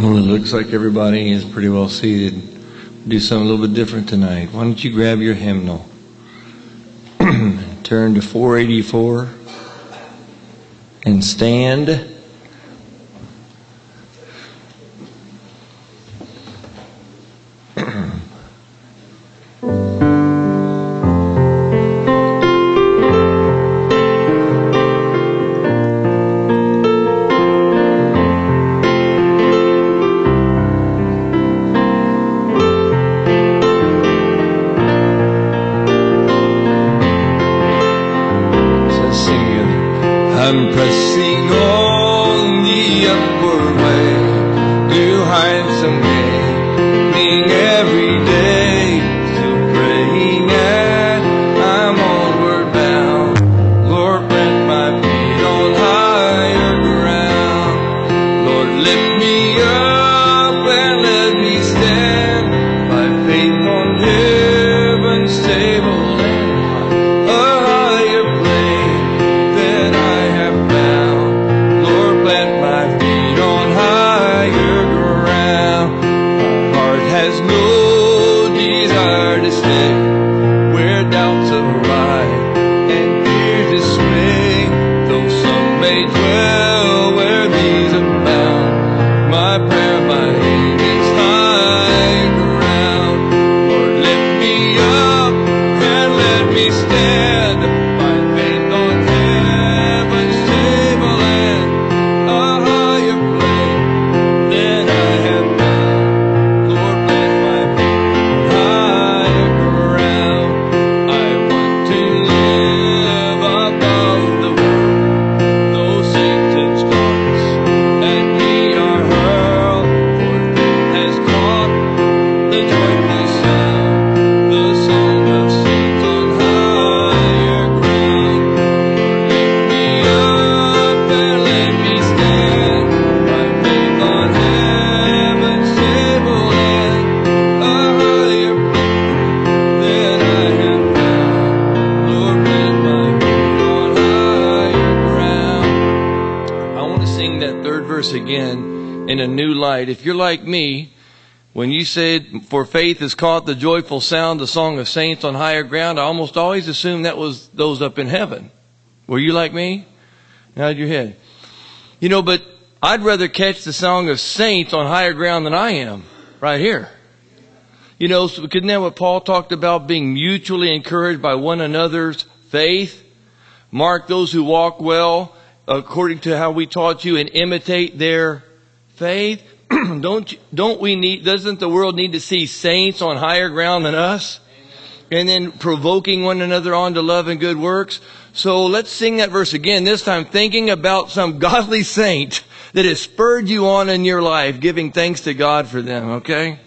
Well, it looks like everybody is pretty well seated. Do something a little bit different tonight. Why don't you grab your hymnal, turn to 484, and stand. I'm pressing on the upward way to handsome gaining every day, still praying and I'm onward bound. Lord, plant my feet on higher ground. Lord, lift me up and let me stand by faith on heaven's table. Again in a new light. If you're like me, when you said, for faith has caught the joyful sound, the song of saints on higher ground, I almost always assumed that was those up in heaven. Were you like me? Nod your head. You know, but I'd rather catch the song of saints on higher ground than I am right here. You know, so isn't that what Paul talked about, being mutually encouraged by one another's faith? Mark those who walk well according to how we taught you, and imitate their faith. Don't we need, doesn't the world need to see saints on higher ground than us? And then provoking one another on to love and good works. So let's sing that verse again, this time thinking about some godly saint that has spurred you on in your life, giving thanks to God for them, okay?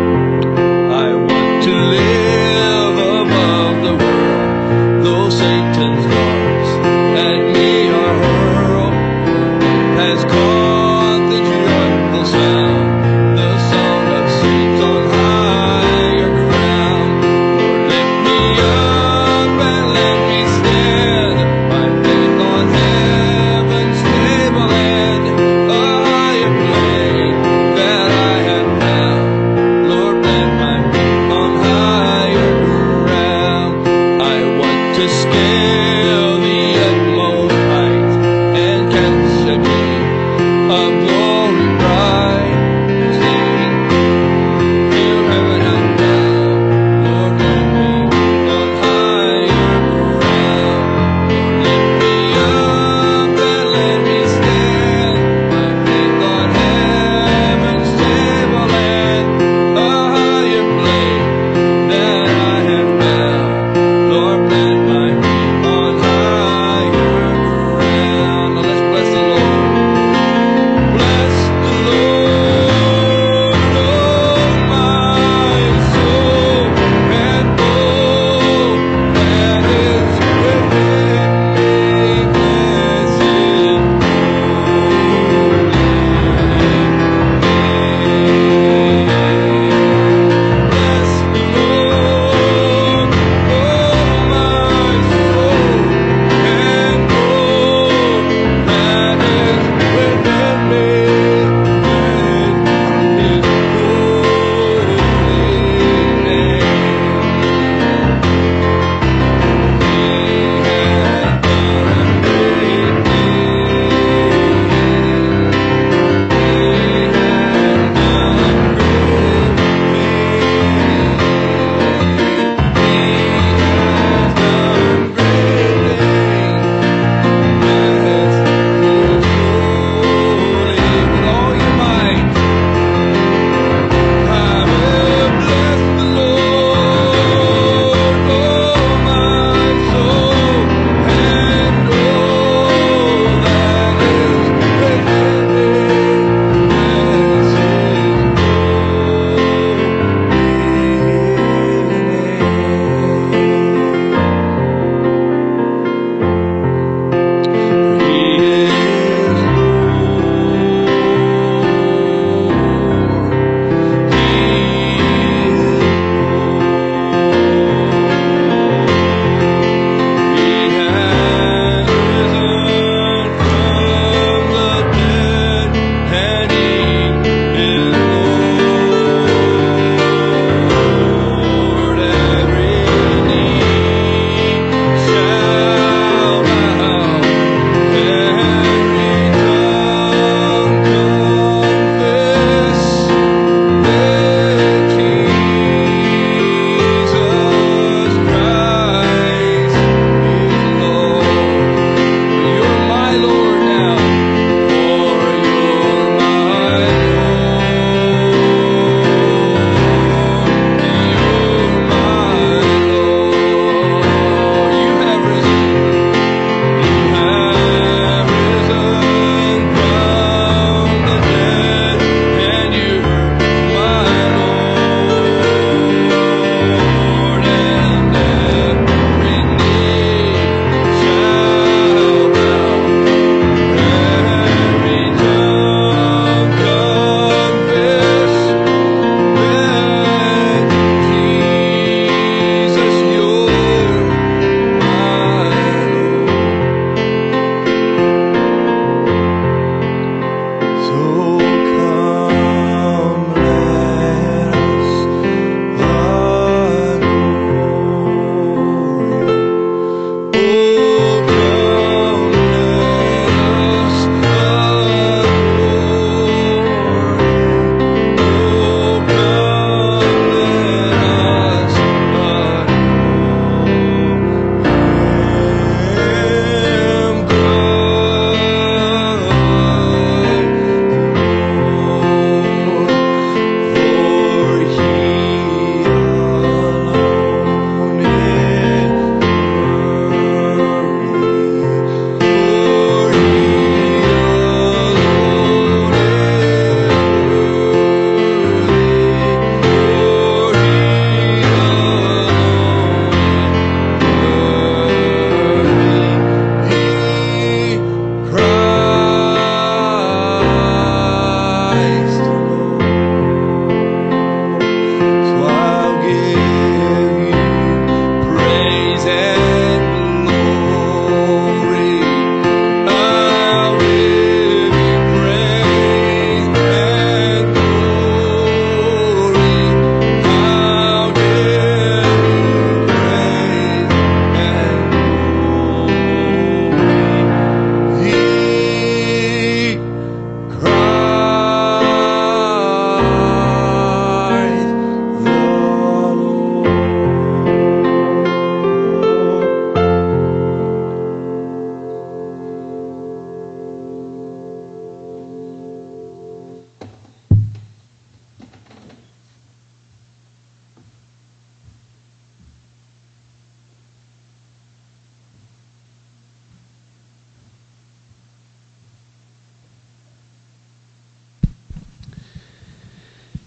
I want to live above the world, though Satan's darts at me are hurled. Has caught the joyful sound, the song of saints on higher ground. Lord, lift me up and let me stand by faith on heaven's table and a higher plane that I have found. Lord, plant my feet on higher ground. I want to scale the utmost height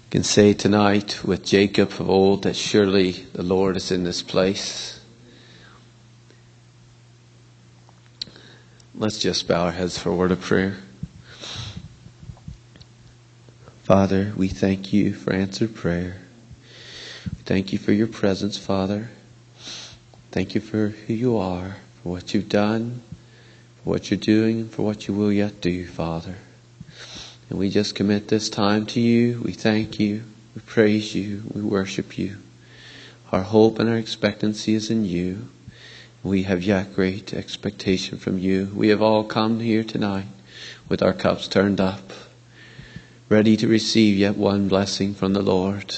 can say tonight with Jacob of old that surely the Lord is in this place. Let's just bow our heads for a word of prayer. Father, we thank you for answered prayer. We thank you for your presence, Father. Thank you for who you are, for what you've done, for what you're doing, and for what you will yet do, Father. And we just commit this time to you. We thank you. We praise you. We worship you. Our hope and our expectancy is in you. We have yet great expectation from you. We have all come here tonight with our cups turned up, ready to receive yet one blessing from the Lord.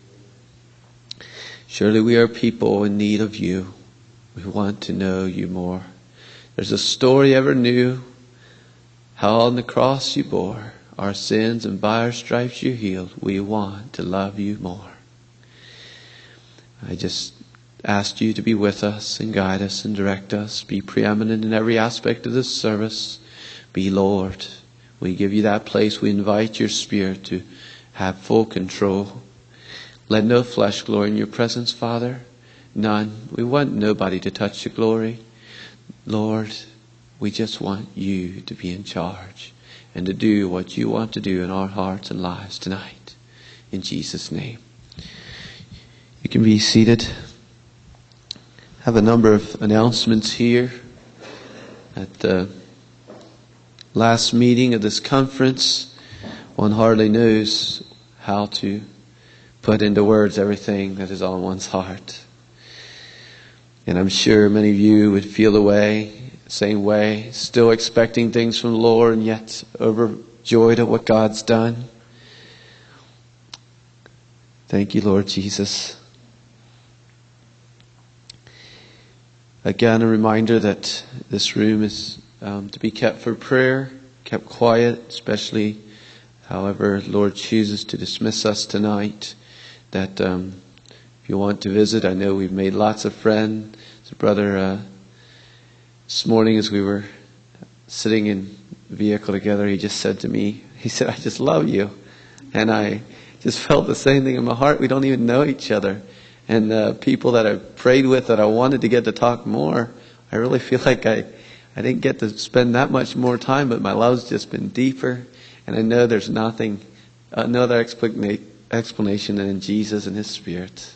Surely we are people in need of you. We want to know you more. There's a story ever new, how on the cross you bore our sins, and by our stripes you healed. We want to love you more. I just ask you to be with us and guide us and direct us. Be preeminent in every aspect of this service. Be Lord. We give you that place. We invite your Spirit to have full control. Let no flesh glory in your presence, Father. None. We want nobody to touch your glory. Lord, we just want you to be in charge and to do what you want to do in our hearts and lives tonight. In Jesus' name. You can be seated. I have a number of announcements here. At the last meeting of this conference, one hardly knows how to put into words everything that is on one's heart. And I'm sure many of you would feel the same way, still expecting things from the Lord and yet overjoyed at what God's done. Thank you, Lord Jesus. Again, a reminder that this room is to be kept for prayer, kept quiet, especially however the Lord chooses to dismiss us tonight. That if you want to visit, I know we've made lots of friends. So brother, this morning as we were sitting in the vehicle together, he just said to me, he said, I just love you. And I just felt the same thing in my heart. We don't even know each other. And people that I prayed with that I wanted to get to talk more, I really feel like I didn't get to spend that much more time, but my love's just been deeper. And I know there's no other explanation than in Jesus and His Spirit.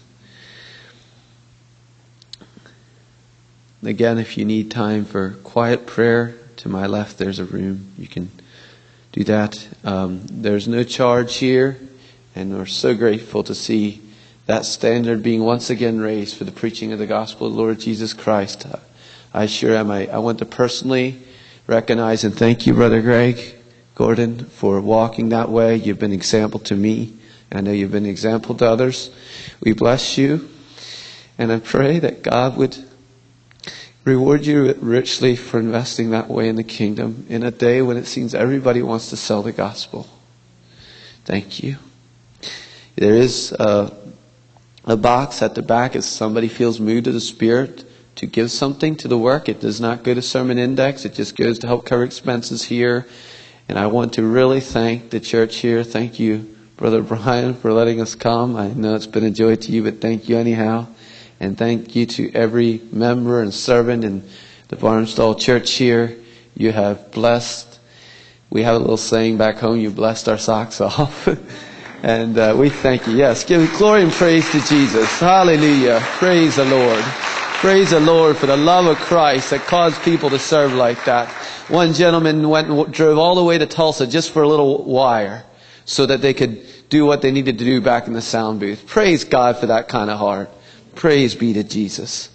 Again, if you need time for quiet prayer, to my left there's a room. You can do that. There's no charge here, and we're so grateful to see that standard being once again raised for the preaching of the gospel of the Lord Jesus Christ. I sure am. I want to personally recognize and thank you, Brother Greg Gordon, for walking that way. You've been an example to me. I know you've been an example to others. We bless you. And I pray that God would reward you richly for investing that way in the kingdom in a day when it seems everybody wants to sell the gospel. Thank you. There is a box at the back if somebody feels moved to the Spirit to give something to the work. It does not go to Sermon Index. It just goes to help cover expenses here. And I want to really thank the church here. Thank you, Brother Brian, for letting us come. I know it's been a joy to you, but thank you anyhow. And thank you to every member and servant in the Barnstall Church here. You have blessed. We have a little saying back home, you blessed our socks off. And we thank you. Yes, give glory and praise to Jesus. Hallelujah. Praise the Lord. Praise the Lord for the love of Christ that caused people to serve like that. One gentleman went and drove all the way to Tulsa just for a little wire so that they could do what they needed to do back in the sound booth. Praise God for that kind of heart. Praise be to Jesus.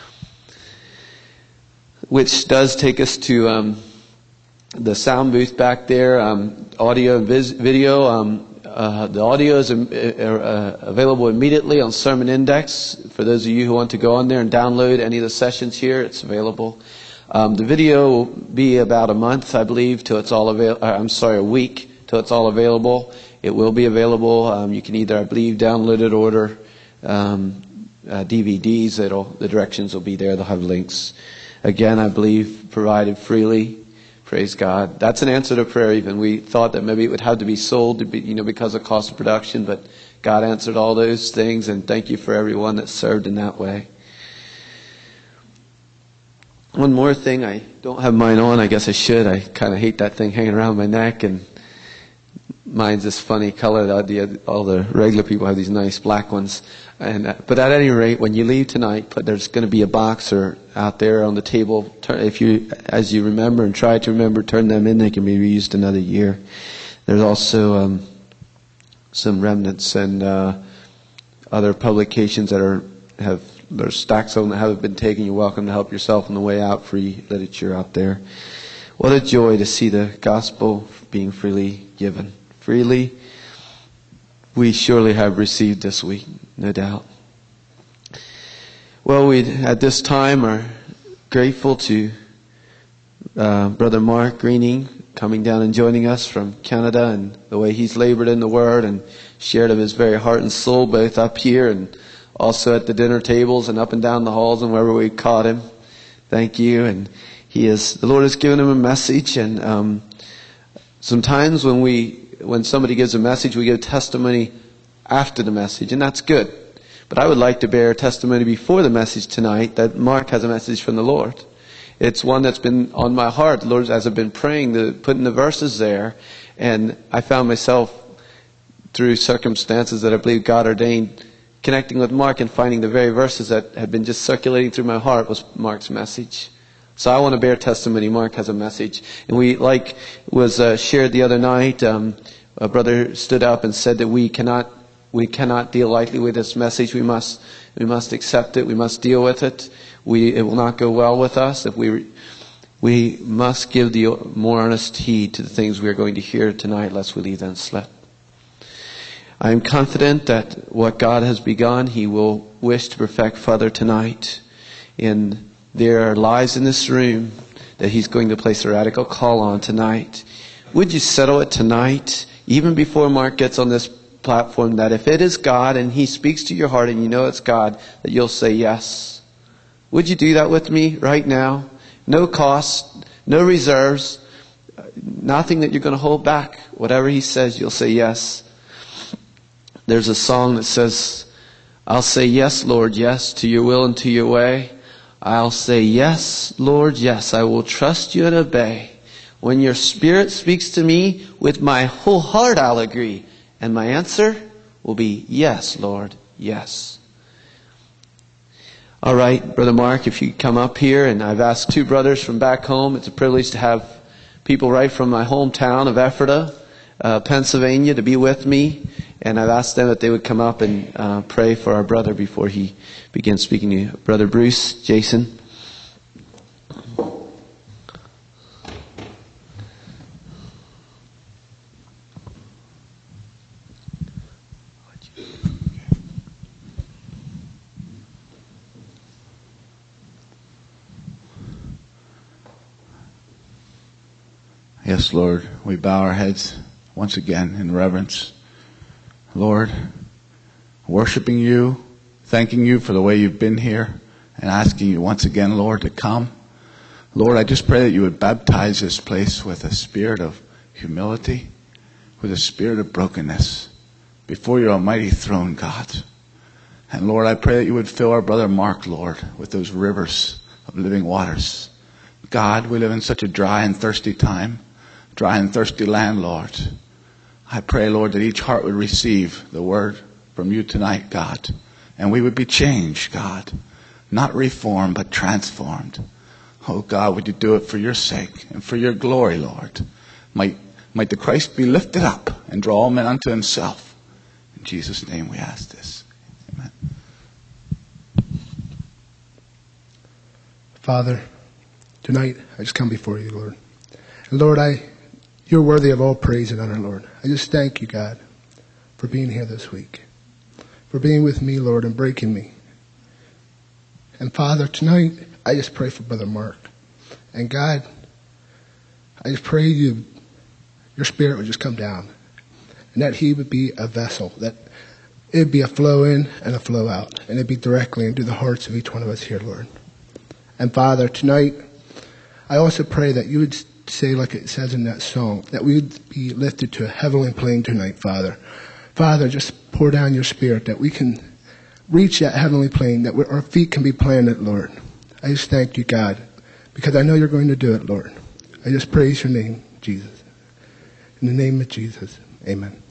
Which does take us to the sound booth back there, audio and video. The audio is available immediately on Sermon Index. For those of you who want to go on there and download any of the sessions here, it's available. The video will be about a month, I believe, till it's all available. A week till it's all available. It will be available. You can either, I believe, download it or order DVDs. The directions will be there. They'll have links. Again, I believe provided freely Praise God. That's an answer to prayer even. We thought that maybe it would have to be sold to be, because of cost of production, but God answered all those things, and thank you for everyone that served in that way. One more thing, I don't have mine on. I guess I should. I kind of hate that thing hanging around my neck, and mine's this funny color. All the regular people have these nice black ones. But at any rate, when you leave tonight, there's going to be a box out there on the table. As you remember and try to remember, turn them in. They can be reused another year. There's also some remnants and other publications that there's stacks of them that haven't been taken. You're welcome to help yourself on the way out. Free literature out there. What a joy to see the gospel being freely given. Freely, we surely have received this week, no doubt. Well, we at this time are grateful to Brother Mark Greening coming down and joining us from Canada, and the way he's labored in the Word and shared of his very heart and soul, both up here and also at the dinner tables and up and down the halls and wherever we caught him. Thank you. And the Lord has given him a message, and sometimes when somebody gives a message, we give testimony after the message, and that's good. But I would like to bear testimony before the message tonight that Mark has a message from the Lord. It's one that's been on my heart, Lord, as I've been praying, putting the verses there, and I found myself, through circumstances that I believe God ordained, connecting with Mark and finding the very verses that had been just circulating through my heart was Mark's message. So I want to bear testimony. Mark has a message. And was shared the other night, a brother stood up and said that we cannot deal lightly with this message. We must accept it. We must deal with it. It will not go well with us if we must give the more earnest heed to the things we are going to hear tonight, lest we leave them slept. I am confident that what God has begun, He will wish to perfect further tonight. And there are lives in this room that He's going to place a radical call on tonight. Would you settle it tonight, even before Mark gets on this platform, that if it is God and He speaks to your heart and you know it's God, that you'll say yes? Would you do that with me right now? No cost, no reserves, nothing that you're going to hold back. Whatever He says, you'll say yes. There's a song that says, I'll say yes, Lord, yes, to your will and to your way. I'll say yes, Lord, yes, I will trust you and obey. When your Spirit speaks to me, with my whole heart I'll agree. And my answer will be yes, Lord, yes. All right, Brother Mark, if you come up here, and I've asked two brothers from back home. It's a privilege to have people right from my hometown of Ephrata, Pennsylvania, to be with me. And I've asked them that they would come up and pray for our brother before he begins speaking to you. Brother Bruce, Jason. Yes, Lord, we bow our heads once again in reverence. Lord, worshiping you, thanking you for the way you've been here, and asking you once again, Lord, to come. Lord, I just pray that you would baptize this place with a spirit of humility, with a spirit of brokenness before your almighty throne, God. And Lord, I pray that you would fill our brother Mark, Lord, with those rivers of living waters. God, we live in such a dry and thirsty time, dry and thirsty land, Lord. I pray, Lord, that each heart would receive the word from you tonight, God. And we would be changed, God. Not reformed, but transformed. Oh, God, would you do it for your sake and for your glory, Lord. Might the Christ be lifted up and draw all men unto himself. In Jesus' name we ask this. Amen. Father, tonight I just come before you, Lord. And Lord, you're worthy of all praise and honor, Lord. I just thank you, God, for being here this week, for being with me, Lord, and breaking me. And Father, tonight I just pray for Brother Mark. And God, I just pray your Spirit would just come down, and that he would be a vessel, that it would be a flow in and a flow out, and it'd be directly into the hearts of each one of us here, Lord. And Father, tonight I also pray that you would say, like it says in that song, that we would be lifted to a heavenly plane tonight, Father. Father, just pour down your Spirit that we can reach that heavenly plane, that our feet can be planted, Lord. I just thank you, God, because I know you're going to do it, Lord. I just praise your name, Jesus. In the name of Jesus, amen.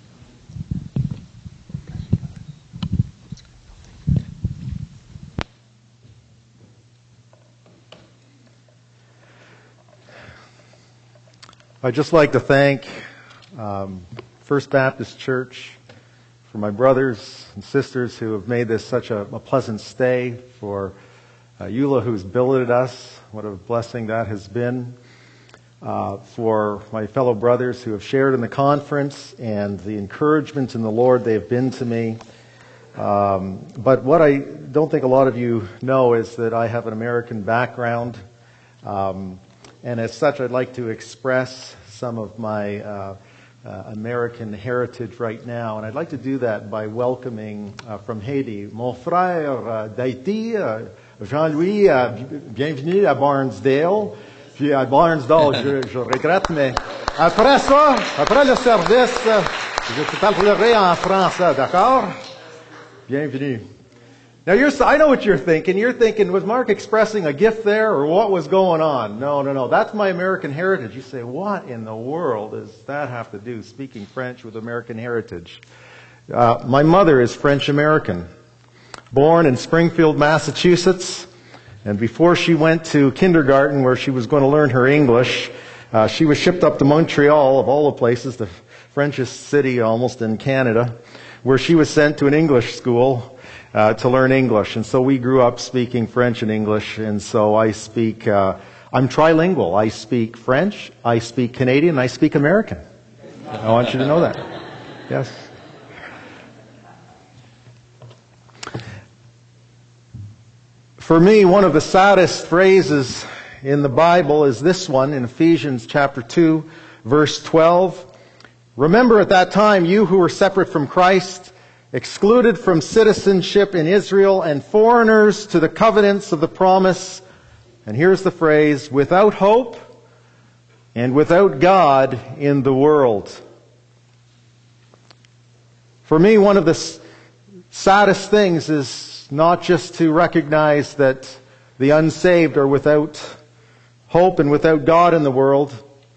I'd just like to thank First Baptist Church for my brothers and sisters who have made this such a pleasant stay, for Eula who's billeted us, what a blessing that has been, for my fellow brothers who have shared in the conference and the encouragement in the Lord they have been to me. But what I don't think a lot of you know is that I have an American background. And as such, I'd like to express some of my American heritage right now. And I'd like to do that by welcoming from Haiti, mon frère d'Haïti, Jean-Louis, bienvenue à Barnesdale. Puis à Barnesdale, je regrette, mais après ça, après le service, je te parlerai en français, d'accord? Bienvenue. Now, I know what you're thinking. You're thinking, was Mark expressing a gift there, or what was going on? No. That's my American heritage. You say, what in the world does that have to do, speaking French with American heritage? My mother is French-American, born in Springfield, Massachusetts, and before she went to kindergarten where she was going to learn her English, she was shipped up to Montreal, of all the places, the Frenchest city almost in Canada, where she was sent to an English school to learn English. And so we grew up speaking French and English, and so I speak, I'm trilingual. I speak French, I speak Canadian, and I speak American. I want you to know that. Yes. For me, one of the saddest phrases in the Bible is this one in Ephesians chapter 2, verse 12. Remember at that time, you who were separate from Christ, excluded from citizenship in Israel, and foreigners to the covenants of the promise. And here's the phrase, without hope and without God in the world. For me, one of the saddest things is not just to recognize that the unsaved are without hope and without God in the world.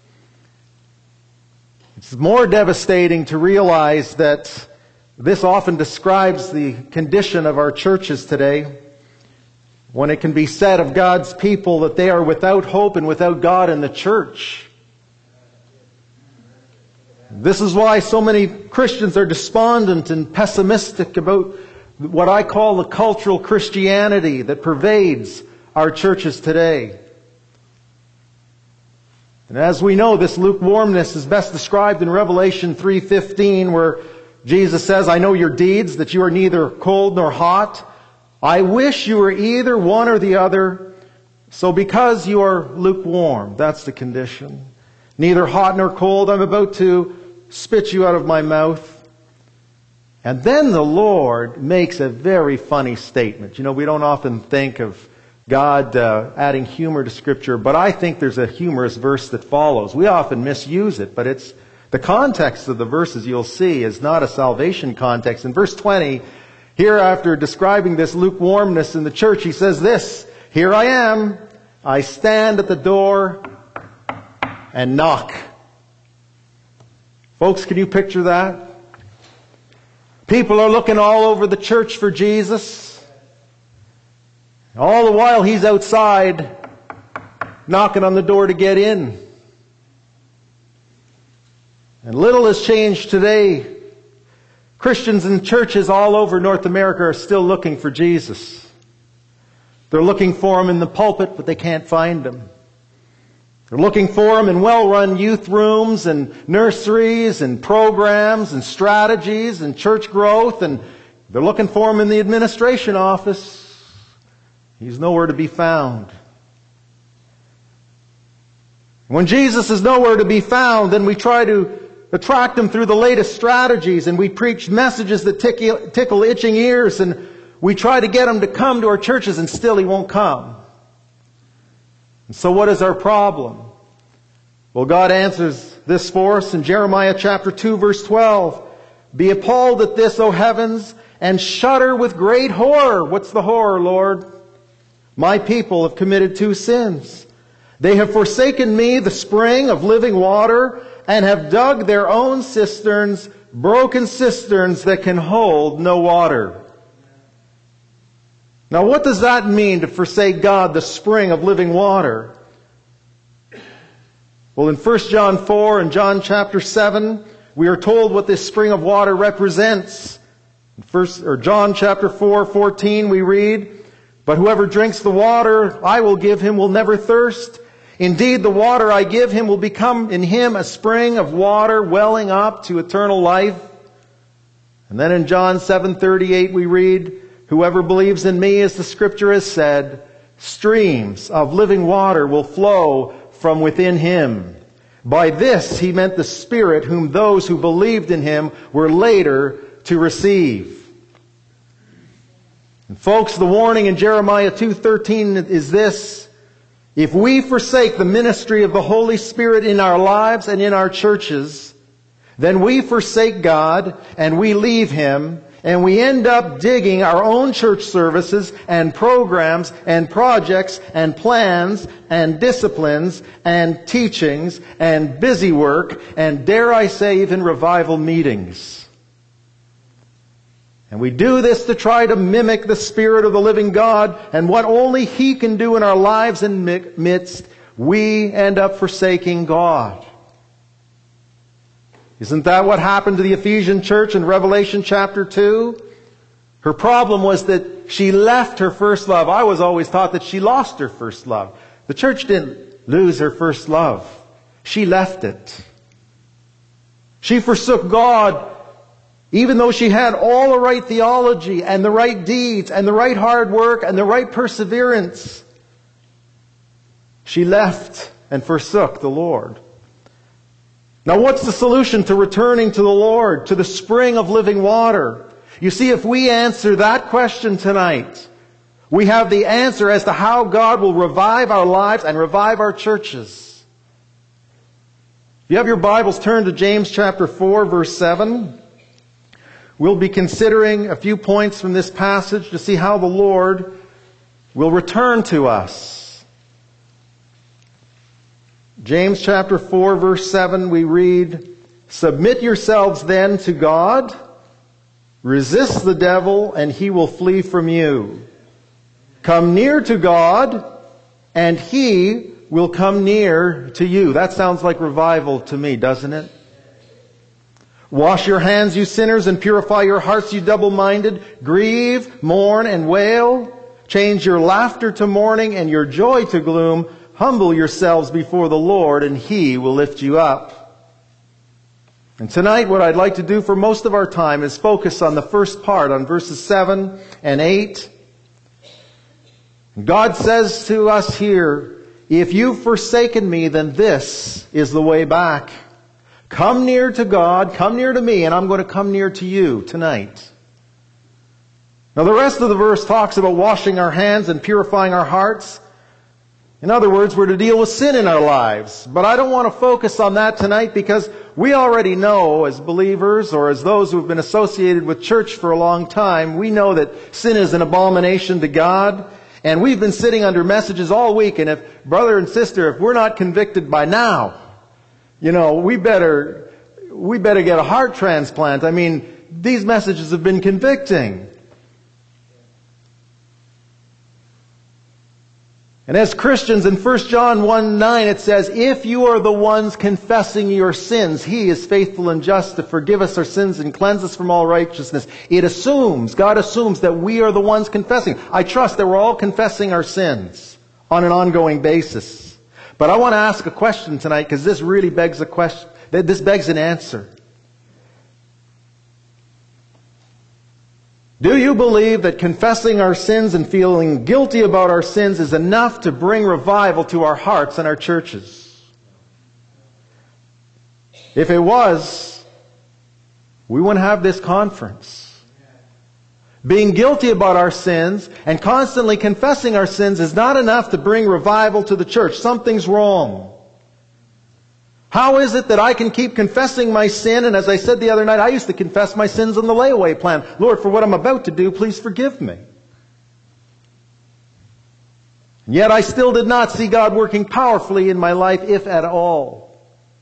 It's more devastating to realize that this often describes the condition of our churches today, when it can be said of God's people that they are without hope and without God in the church. This is why so many Christians are despondent and pessimistic about what I call the cultural Christianity that pervades our churches today. And as we know, this lukewarmness is best described in Revelation 3:15, where Jesus says, I know your deeds, that you are neither cold nor hot. I wish you were either one or the other. So because you are lukewarm, that's the condition. Neither hot nor cold, I'm about to spit you out of my mouth. And then the Lord makes a very funny statement. You know, we don't often think of God adding humor to Scripture, but I think there's a humorous verse that follows. We often misuse it, but it's the context of the verses you'll see is not a salvation context. In verse 20, here after describing this lukewarmness in the church, he says this, here I am, I stand at the door and knock. Folks, can you picture that? People are looking all over the church for Jesus. All the while he's outside knocking on the door to get in. And little has changed today. Christians in churches all over North America are still looking for Jesus. They're looking for him in the pulpit, but they can't find him. They're looking for him in well-run youth rooms and nurseries and programs and strategies and church growth, and they're looking for him in the administration office. He's nowhere to be found. When Jesus is nowhere to be found, then we try to attract him through the latest strategies, and we preach messages that tickle itching ears, and we try to get him to come to our churches, and still he won't come. And so what is our problem? Well, God answers this for us in Jeremiah chapter 2, verse 12. Be appalled at this, O heavens, and shudder with great horror. What's the horror, Lord? My people have committed 2 sins. They have forsaken me, the spring of living water, and have dug their own cisterns, broken cisterns that can hold no water. Now, what does that mean to forsake God, the spring of living water? Well, in 1 John 4 and John chapter 7, we are told what this spring of water represents. In John chapter 4:14, we read, "But whoever drinks the water I will give him will never thirst. Indeed, the water I give him will become in him a spring of water welling up to eternal life." And then in John 7:38 we read, "Whoever believes in me, as the Scripture has said, streams of living water will flow from within him." By this he meant the Spirit whom those who believed in him were later to receive. And folks, the warning in Jeremiah 2:13 is this: if we forsake the ministry of the Holy Spirit in our lives and in our churches, then we forsake God and we leave Him, and we end up digging our own church services and programs and projects and plans and disciplines and teachings and busy work and, dare I say, even revival meetings. And we do this to try to mimic the Spirit of the living God, and what only He can do in our lives and midst, we end up forsaking God. Isn't that what happened to the Ephesian church in Revelation chapter 2? Her problem was that she left her first love. I was always taught that she lost her first love. The church didn't lose her first love. She left it. She forsook God, even though she had all the right theology and the right deeds and the right hard work and the right perseverance. She left and forsook the Lord. Now, what's the solution to returning to the Lord, to the spring of living water? You see, if we answer that question tonight, we have the answer as to how God will revive our lives and revive our churches. If you have your Bibles, turn to James chapter 4, verse 7. We'll be considering a few points from this passage to see how the Lord will return to us. James chapter 4, verse 7, we read, "Submit yourselves then to God, resist the devil, and he will flee from you. Come near to God, and He will come near to you." That sounds like revival to me, doesn't it? "Wash your hands, you sinners, and purify your hearts, you double-minded. Grieve, mourn, and wail. Change your laughter to mourning and your joy to gloom. Humble yourselves before the Lord, and He will lift you up." And tonight, what I'd like to do for most of our time is focus on the first part, on verses 7 and 8. God says to us here, if you've forsaken me, then this is the way back. Come near to God, come near to me, and I'm going to come near to you tonight. Now, the rest of the verse talks about washing our hands and purifying our hearts. In other words, we're to deal with sin in our lives. But I don't want to focus on that tonight, because we already know, as believers or as those who have been associated with church for a long time, we know that sin is an abomination to God. And we've been sitting under messages all week, and if, brother and sister, if we're not convicted by now, we better get a heart transplant. I mean, these messages have been convicting. And as Christians, in 1 John 1:9, it says, if you are the ones confessing your sins, He is faithful and just to forgive us our sins and cleanse us from all righteousness. God assumes that we are the ones confessing. I trust that we're all confessing our sins on an ongoing basis. But I want to ask a question tonight, because this really begs a question. This begs an answer. Do you believe that confessing our sins and feeling guilty about our sins is enough to bring revival to our hearts and our churches? If it was, we wouldn't have this conference. Being guilty about our sins and constantly confessing our sins is not enough to bring revival to the church. Something's wrong. How is it that I can keep confessing my sin? And as I said the other night, I used to confess my sins on the layaway plan. Lord, for what I'm about to do, please forgive me. And yet I still did not see God working powerfully in my life, if at all.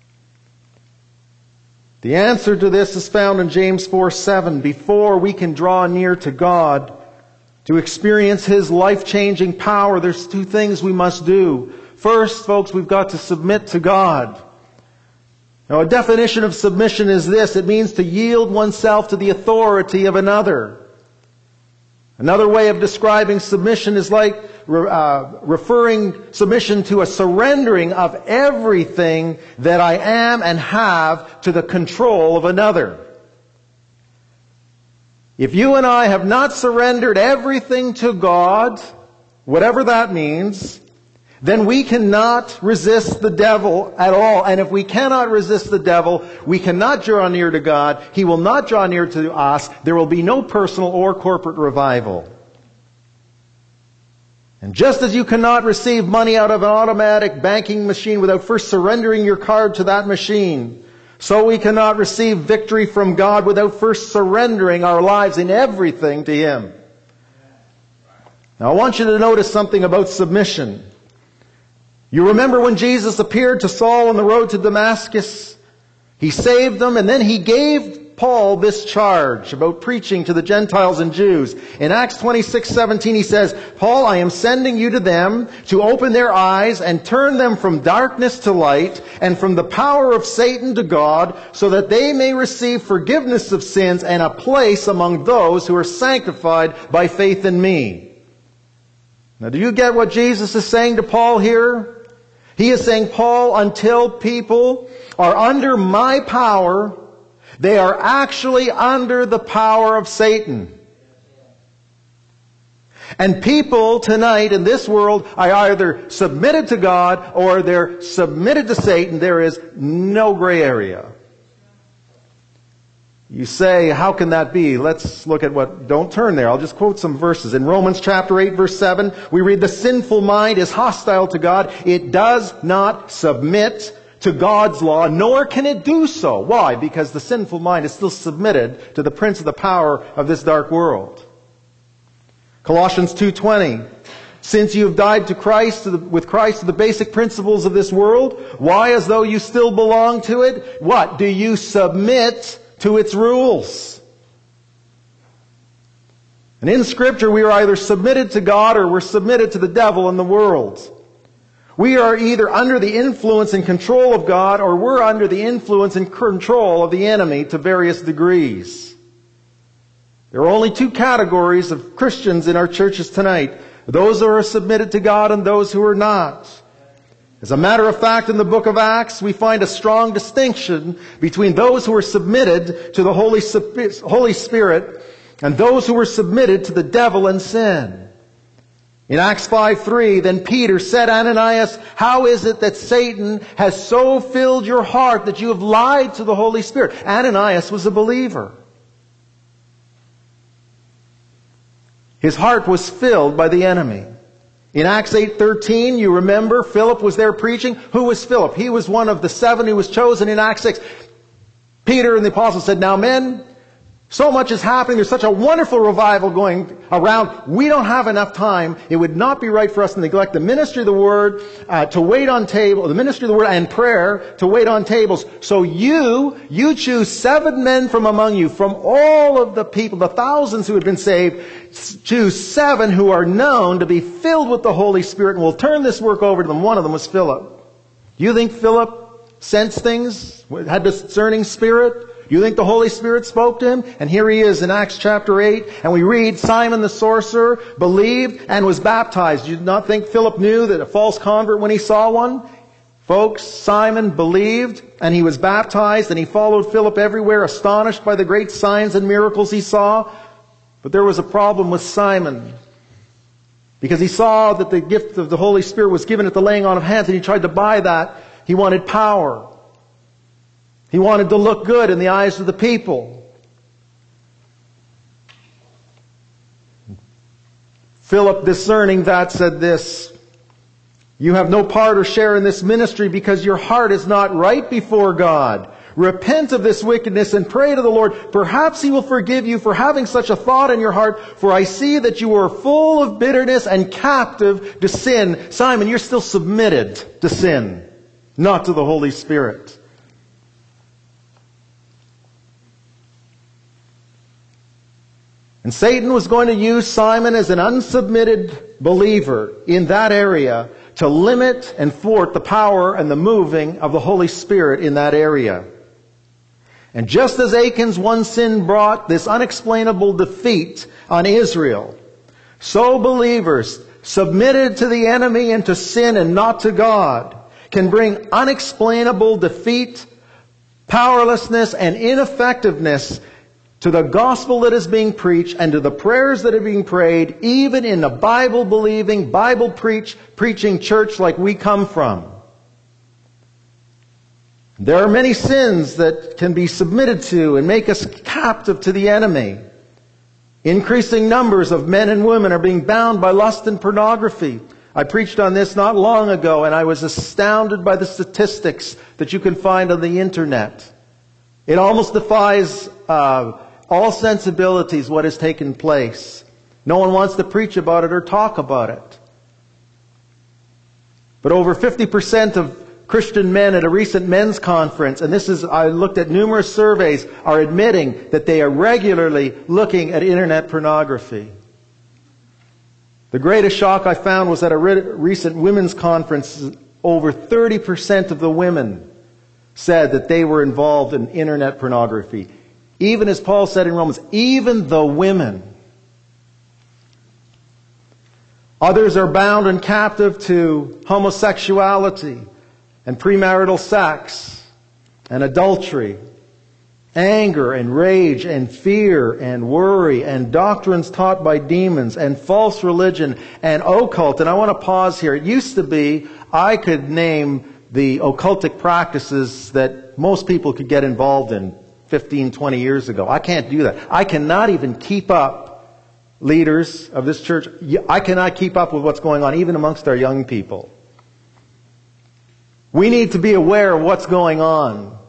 The answer to this is found in James 4:7. Before we can draw near to God to experience His life-changing power, there's two things we must do. First, folks, we've got to submit to God. Now, a definition of submission is this. It means to yield oneself to the authority of another. Another way of describing submission is like referring submission to a surrendering of everything that I am and have to the control of another. If you and I have not surrendered everything to God, whatever that means, then we cannot resist the devil at all. And if we cannot resist the devil, we cannot draw near to God. He will not draw near to us. There will be no personal or corporate revival. And just as you cannot receive money out of an automatic banking machine without first surrendering your card to that machine, so we cannot receive victory from God without first surrendering our lives in everything to Him. Now I want you to notice something about submission. You remember when Jesus appeared to Saul on the road to Damascus? He saved them, and then He gave Paul this charge about preaching to the Gentiles and Jews. In Acts 26:17 He says, Paul, I am sending you to them to open their eyes and turn them from darkness to light and from the power of Satan to God, so that they may receive forgiveness of sins and a place among those who are sanctified by faith in me. Now, do you get what Jesus is saying to Paul here? He is saying, Paul, until people are under my power, they are actually under the power of Satan. And people tonight in this world are either submitted to God or they're submitted to Satan. There is no gray area. You say, how can that be? Let's look at don't turn there. I'll just quote some verses. In Romans chapter 8, verse 7, we read, the sinful mind is hostile to God. It does not submit to God's law, nor can it do so. Why? Because the sinful mind is still submitted to the prince of the power of this dark world. Colossians 2:20, since you have died to Christ, with Christ to the basic principles of this world, why, as though you still belong to it, what? Do you submit to its rules? And in Scripture, we are either submitted to God or we're submitted to the devil and the world. We are either under the influence and control of God or we're under the influence and control of the enemy to various degrees. There are only two categories of Christians in our churches tonight. Those who are submitted to God and those who are not. As a matter of fact, in the book of Acts, we find a strong distinction between those who are submitted to the Holy Spirit and those who were submitted to the devil and sin. In Acts 5:3, then Peter said, Ananias, how is it that Satan has so filled your heart that you have lied to the Holy Spirit? Ananias was a believer. His heart was filled by the enemy. In Acts 8:13, you remember, Philip was there preaching. Who was Philip? He was one of the 7 who was chosen in Acts 6. Peter and the apostles said, now men, so much is happening. There's such a wonderful revival going around. We don't have enough time. It would not be right for us to neglect the ministry of the Word, to wait on table, the ministry of the Word and prayer, to wait on tables. So you choose 7 men from among you, from all of the people, the thousands who had been saved, choose 7 who are known to be filled with the Holy Spirit, and we'll turn this work over to them. One of them was Philip. Do you think Philip sensed things? Had discerning spirit? You think the Holy Spirit spoke to him? And here he is in Acts chapter 8. And we read, Simon the sorcerer believed and was baptized. Do you not think Philip knew that a false convert when he saw one? Folks, Simon believed and he was baptized and he followed Philip everywhere, astonished by the great signs and miracles he saw. But there was a problem with Simon, because he saw that the gift of the Holy Spirit was given at the laying on of hands, and he tried to buy that. He wanted power. He wanted to look good in the eyes of the people. Philip, discerning that, said this, You have no part or share in this ministry because your heart is not right before God. Repent of this wickedness and pray to the Lord. Perhaps He will forgive you for having such a thought in your heart, for I see that you are full of bitterness and captive to sin. Simon, you're still submitted to sin, not to the Holy Spirit. And Satan was going to use Simon as an unsubmitted believer in that area to limit and thwart the power and the moving of the Holy Spirit in that area. And just as Achan's one sin brought this unexplainable defeat on Israel, so believers submitted to the enemy and to sin and not to God can bring unexplainable defeat, powerlessness, and ineffectiveness to the gospel that is being preached and to the prayers that are being prayed, even in the Bible-believing, Bible-preaching church like we come from. There are many sins that can be submitted to and make us captive to the enemy. Increasing numbers of men and women are being bound by lust and pornography. I preached on this not long ago, and I was astounded by the statistics that you can find on the internet. It almost defies all sensibilities what has taken place. No one wants to preach about it or talk about it. But over 50% of Christian men at a recent men's conference, and I looked at numerous surveys, are admitting that they are regularly looking at internet pornography. The greatest shock I found was at a recent women's conference, over 30% of the women said that they were involved in internet pornography. Even as Paul said in Romans, even the women. Others are bound and captive to homosexuality and premarital sex and adultery, anger and rage and fear and worry and doctrines taught by demons and false religion and occult. And I want to pause here. It used to be I could name the occultic practices that most people could get involved in 15, 20 years ago. I can't do that. I cannot even keep up, leaders of this church, I cannot keep up with what's going on even amongst our young people. We need to be aware of what's going on.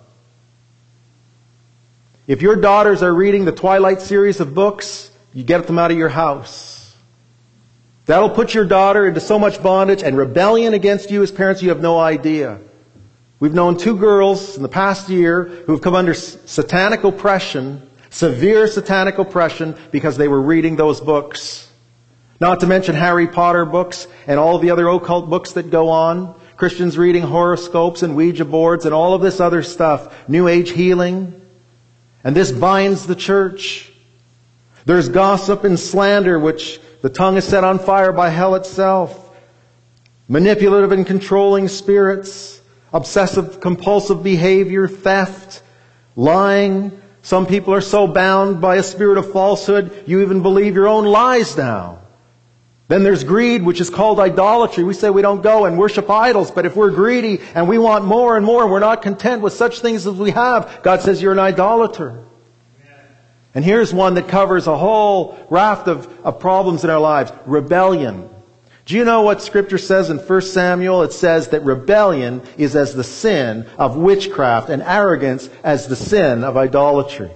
If your daughters are reading the Twilight series of books, you get them out of your house. That'll put your daughter into so much bondage and rebellion against you as parents you have no idea. We've known 2 girls in the past year who have come under satanic oppression, severe satanic oppression, because they were reading those books. Not to mention Harry Potter books and all the other occult books that go on. Christians reading horoscopes and Ouija boards and all of this other stuff. New Age healing. And this binds the church. There's gossip and slander, which the tongue is set on fire by hell itself. Manipulative and controlling spirits. Obsessive compulsive behavior, theft, lying. Some people are so bound by a spirit of falsehood, you even believe your own lies now. Then there's greed, which is called idolatry. We say we don't go and worship idols, but if we're greedy and we want more and more and we're not content with such things as we have, God says you're an idolater. And here's one that covers a whole raft of problems in our lives. Rebellion. Do you know what Scripture says in 1 Samuel? It says that rebellion is as the sin of witchcraft and arrogance as the sin of idolatry.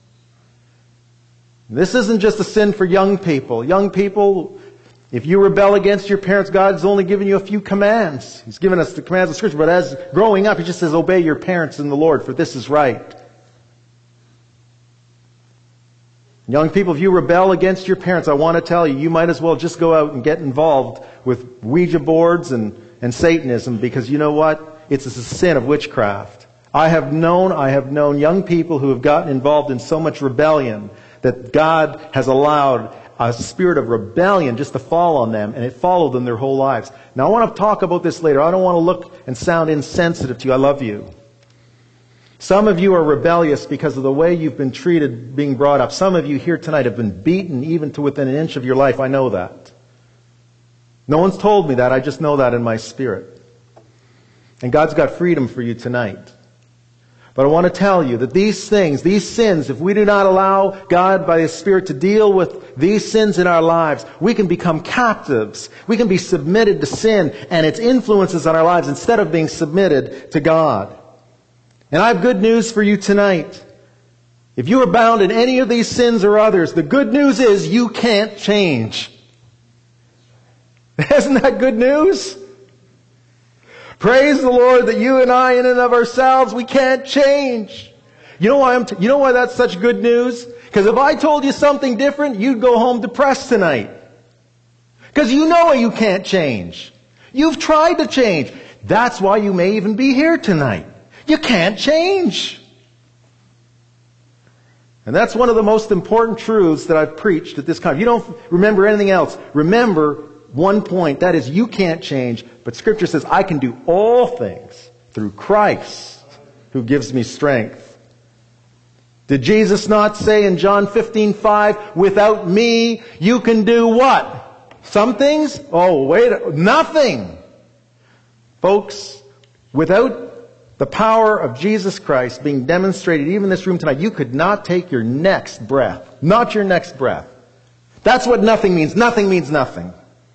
This isn't just a sin for young people. Young people, if you rebel against your parents, God's only given you a few commands. He's given us the commands of Scripture, but as growing up, He just says, obey your parents in the Lord, for this is right. Young people, if you rebel against your parents, I want to tell you, you might as well just go out and get involved with Ouija boards and Satanism, because you know what? It's a sin of witchcraft. I have known young people who have gotten involved in so much rebellion that God has allowed a spirit of rebellion just to fall on them, and it followed them their whole lives. Now, I want to talk about this later. I don't want to look and sound insensitive to you. I love you. Some of you are rebellious because of the way you've been treated being brought up. Some of you here tonight have been beaten even to within an inch of your life. I know that. No one's told me that. I just know that in my spirit. And God's got freedom for you tonight. But I want to tell you that these things, these sins, if we do not allow God by His Spirit to deal with these sins in our lives, we can become captives. We can be submitted to sin and its influences on our lives instead of being submitted to God. And I have good news for you tonight. If you are bound in any of these sins or others, the good news is you can't change. Isn't that good news? Praise the Lord that you and I, in and of ourselves, we can't change. You know why that's such good news? Because if I told you something different, you'd go home depressed tonight. Because you know you can't change. You've tried to change. That's why you may even be here tonight. You can't change. And that's one of the most important truths that I've preached at this conference. You don't remember anything else. Remember one point, that is, you can't change, but Scripture says, I can do all things through Christ who gives me strength. Did Jesus not say in John 15:5, without me, you can do what? Some things? Oh, wait, nothing. Folks, without the power of Jesus Christ being demonstrated even in this room tonight, you could not take your next breath. Not your next breath. That's what nothing means. Nothing means nothing.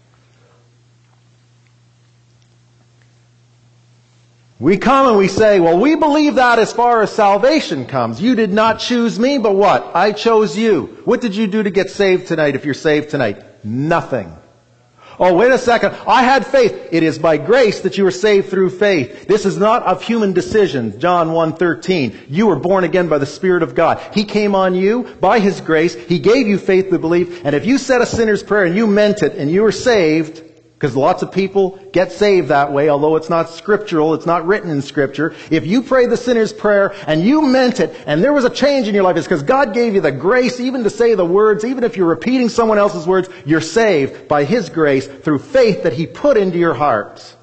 We come and we say, well, we believe that as far as salvation comes. You did not choose me, but what? I chose you. What did you do to get saved tonight if you're saved tonight? Nothing. Oh, wait a second. I had faith. It is by grace that you were saved through faith. This is not of human decision. John 1:13. You were born again by the Spirit of God. He came on you by His grace. He gave you faith to believe. And if you said a sinner's prayer and you meant it and you were saved, because lots of people get saved that way, although it's not scriptural, it's not written in Scripture. If you prayed the sinner's prayer and you meant it and there was a change in your life, it's because God gave you the grace even to say the words, even if you're repeating someone else's words, you're saved by His grace through faith that He put into your heart.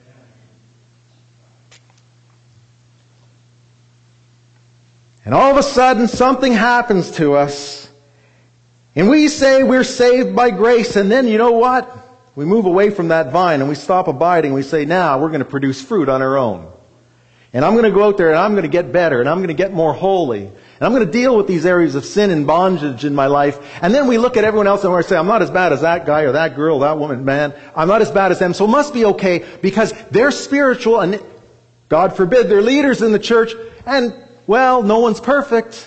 And all of a sudden something happens to us and we say we're saved by grace, and then you know what? We move away from that vine and we stop abiding. We say, now we're going to produce fruit on our own. And I'm going to go out there and I'm going to get better and I'm going to get more holy. And I'm going to deal with these areas of sin and bondage in my life. And then we look at everyone else and we say, I'm not as bad as that guy or that girl, that woman, man. I'm not as bad as them. So it must be okay because they're spiritual and God forbid they're leaders in the church. And, well, no one's perfect.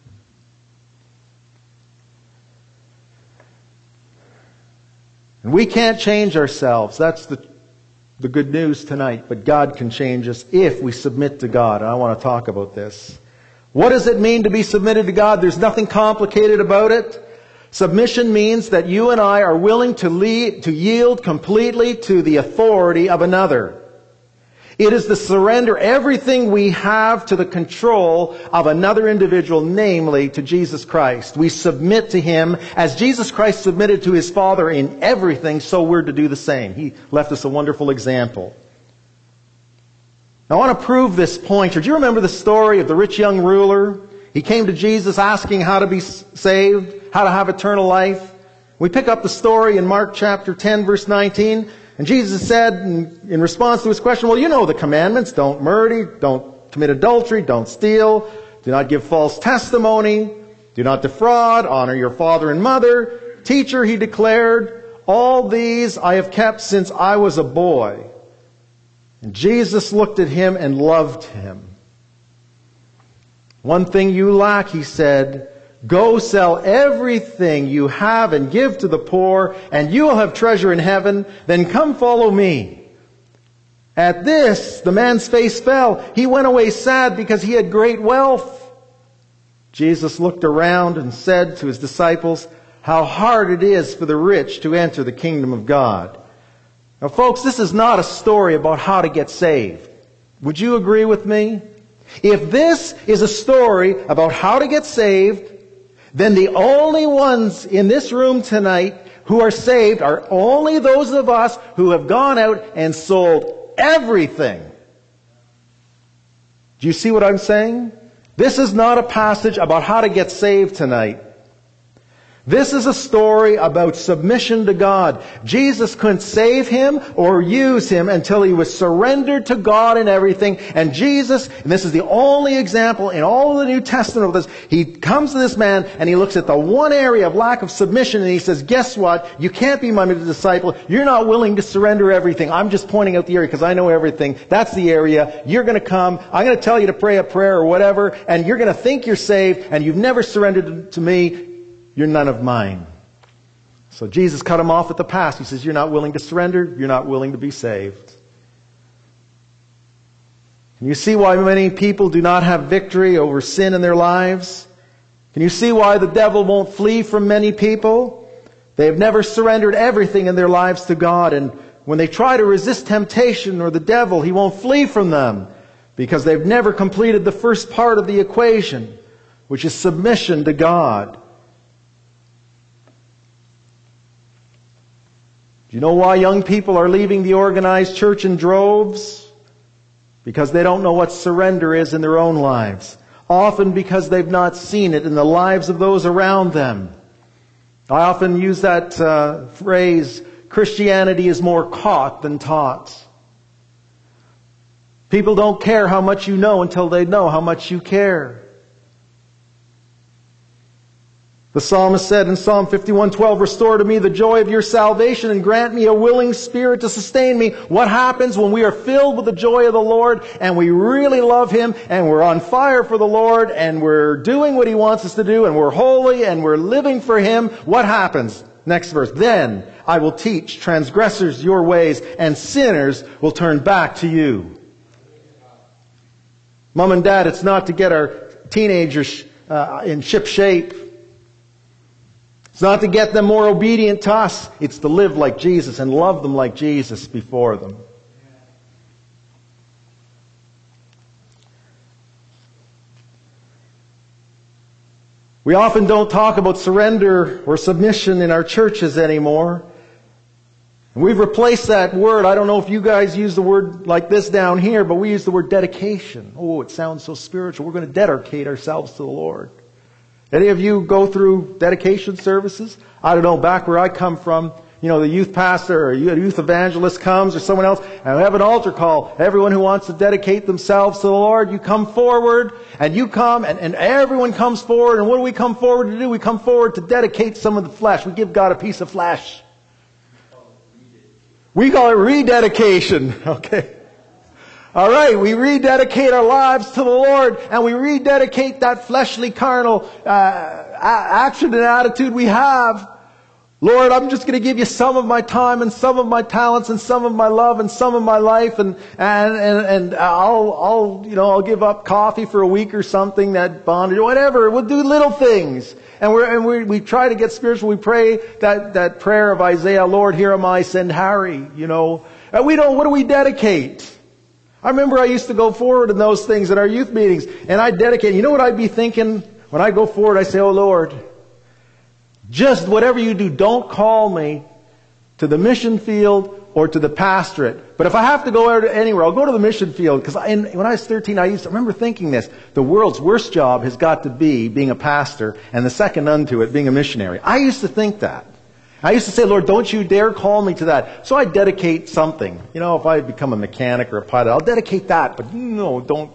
And we can't change ourselves. That's the good news tonight. But God can change us if we submit to God. And I want to talk about this. What does it mean to be submitted to God? There's nothing complicated about it. Submission means that you and I are willing to yield completely to the authority of another. It is to surrender everything we have to the control of another individual, namely to Jesus Christ. We submit to Him as Jesus Christ submitted to His Father in everything, so we're to do the same. He left us a wonderful example. Now, I want to prove this point. Do you remember the story of the rich young ruler? He came to Jesus asking how to be saved, how to have eternal life. We pick up the story in Mark chapter 10, verse 19. And Jesus said, in response to his question, well, you know the commandments. Don't murder, don't commit adultery, don't steal, do not give false testimony, do not defraud, honor your father and mother. Teacher, he declared, all these I have kept since I was a boy. And Jesus looked at him and loved him. One thing you lack, he said, go sell everything you have and give to the poor, and you will have treasure in heaven. Then come follow me. At this, the man's face fell. He went away sad because he had great wealth. Jesus looked around and said to his disciples, how hard it is for the rich to enter the kingdom of God. Now, folks, this is not a story about how to get saved. Would you agree with me? If this is a story about how to get saved, then the only ones in this room tonight who are saved are only those of us who have gone out and sold everything. Do you see what I'm saying? This is not a passage about how to get saved tonight. This is a story about submission to God. Jesus couldn't save him or use him until he was surrendered to God in everything. And Jesus, and this is the only example in all of the New Testament of this, he comes to this man and he looks at the one area of lack of submission and he says, guess what? You can't be my disciple. You're not willing to surrender everything. I'm just pointing out the area because I know everything. That's the area. You're going to come. I'm going to tell you to pray a prayer or whatever, and you're going to think you're saved, and you've never surrendered to me. You're none of mine. So Jesus cut him off at the pass. He says, you're not willing to surrender. You're not willing to be saved. Can you see why many people do not have victory over sin in their lives? Can you see why the devil won't flee from many people? They have never surrendered everything in their lives to God. And when they try to resist temptation or the devil, he won't flee from them because they've never completed the first part of the equation, which is submission to God. Do you know why young people are leaving the organized church in droves? Because they don't know what surrender is in their own lives. Often because they've not seen it in the lives of those around them. I often use that phrase, Christianity is more caught than taught. People don't care how much you know until they know how much you care. The psalmist said in Psalm 51:12, restore to me the joy of your salvation and grant me a willing spirit to sustain me. What happens when we are filled with the joy of the Lord and we really love Him and we're on fire for the Lord and we're doing what He wants us to do and we're holy and we're living for Him? What happens? Next verse. Then I will teach transgressors your ways and sinners will turn back to you. Mom and Dad, it's not to get our teenagers in ship shape. It's not to get them more obedient to us. It's to live like Jesus and love them like Jesus before them. We often don't talk about surrender or submission in our churches anymore. And we've replaced that word. I don't know if you guys use the word like this down here, but we use the word dedication. Oh, it sounds so spiritual. We're going to dedicate ourselves to the Lord. Any of you go through dedication services? I don't know, back where I come from, you know, the youth pastor or youth evangelist comes or someone else, and we have an altar call. Everyone who wants to dedicate themselves to the Lord, you come forward, and you come, and everyone comes forward, and what do we come forward to do? We come forward to dedicate some of the flesh. We give God a piece of flesh. We call it rededication, okay? All right, we rededicate our lives to the Lord, and we rededicate that fleshly, carnal action and attitude we have. Lord, I'm just going to give you some of my time and some of my talents and some of my love and some of my life, and I'll give up coffee for a week or something, that bondage, whatever. We'll do little things, and we try to get spiritual. We pray that prayer of Isaiah, Lord, here am I, send Harry. You know, what do we dedicate? I remember I used to go forward in those things at our youth meetings, and I'd dedicate. You know what I'd be thinking when I go forward? I say, oh Lord, just whatever you do, don't call me to the mission field or to the pastorate. But if I have to go anywhere, I'll go to the mission field. Because when I was 13, I remember thinking this: the world's worst job has got to be being a pastor, and the second unto it, being a missionary. I used to think that. I used to say, Lord, don't you dare call me to that. So I dedicate something. You know, if I become a mechanic or a pilot, I'll dedicate that. But no, don't.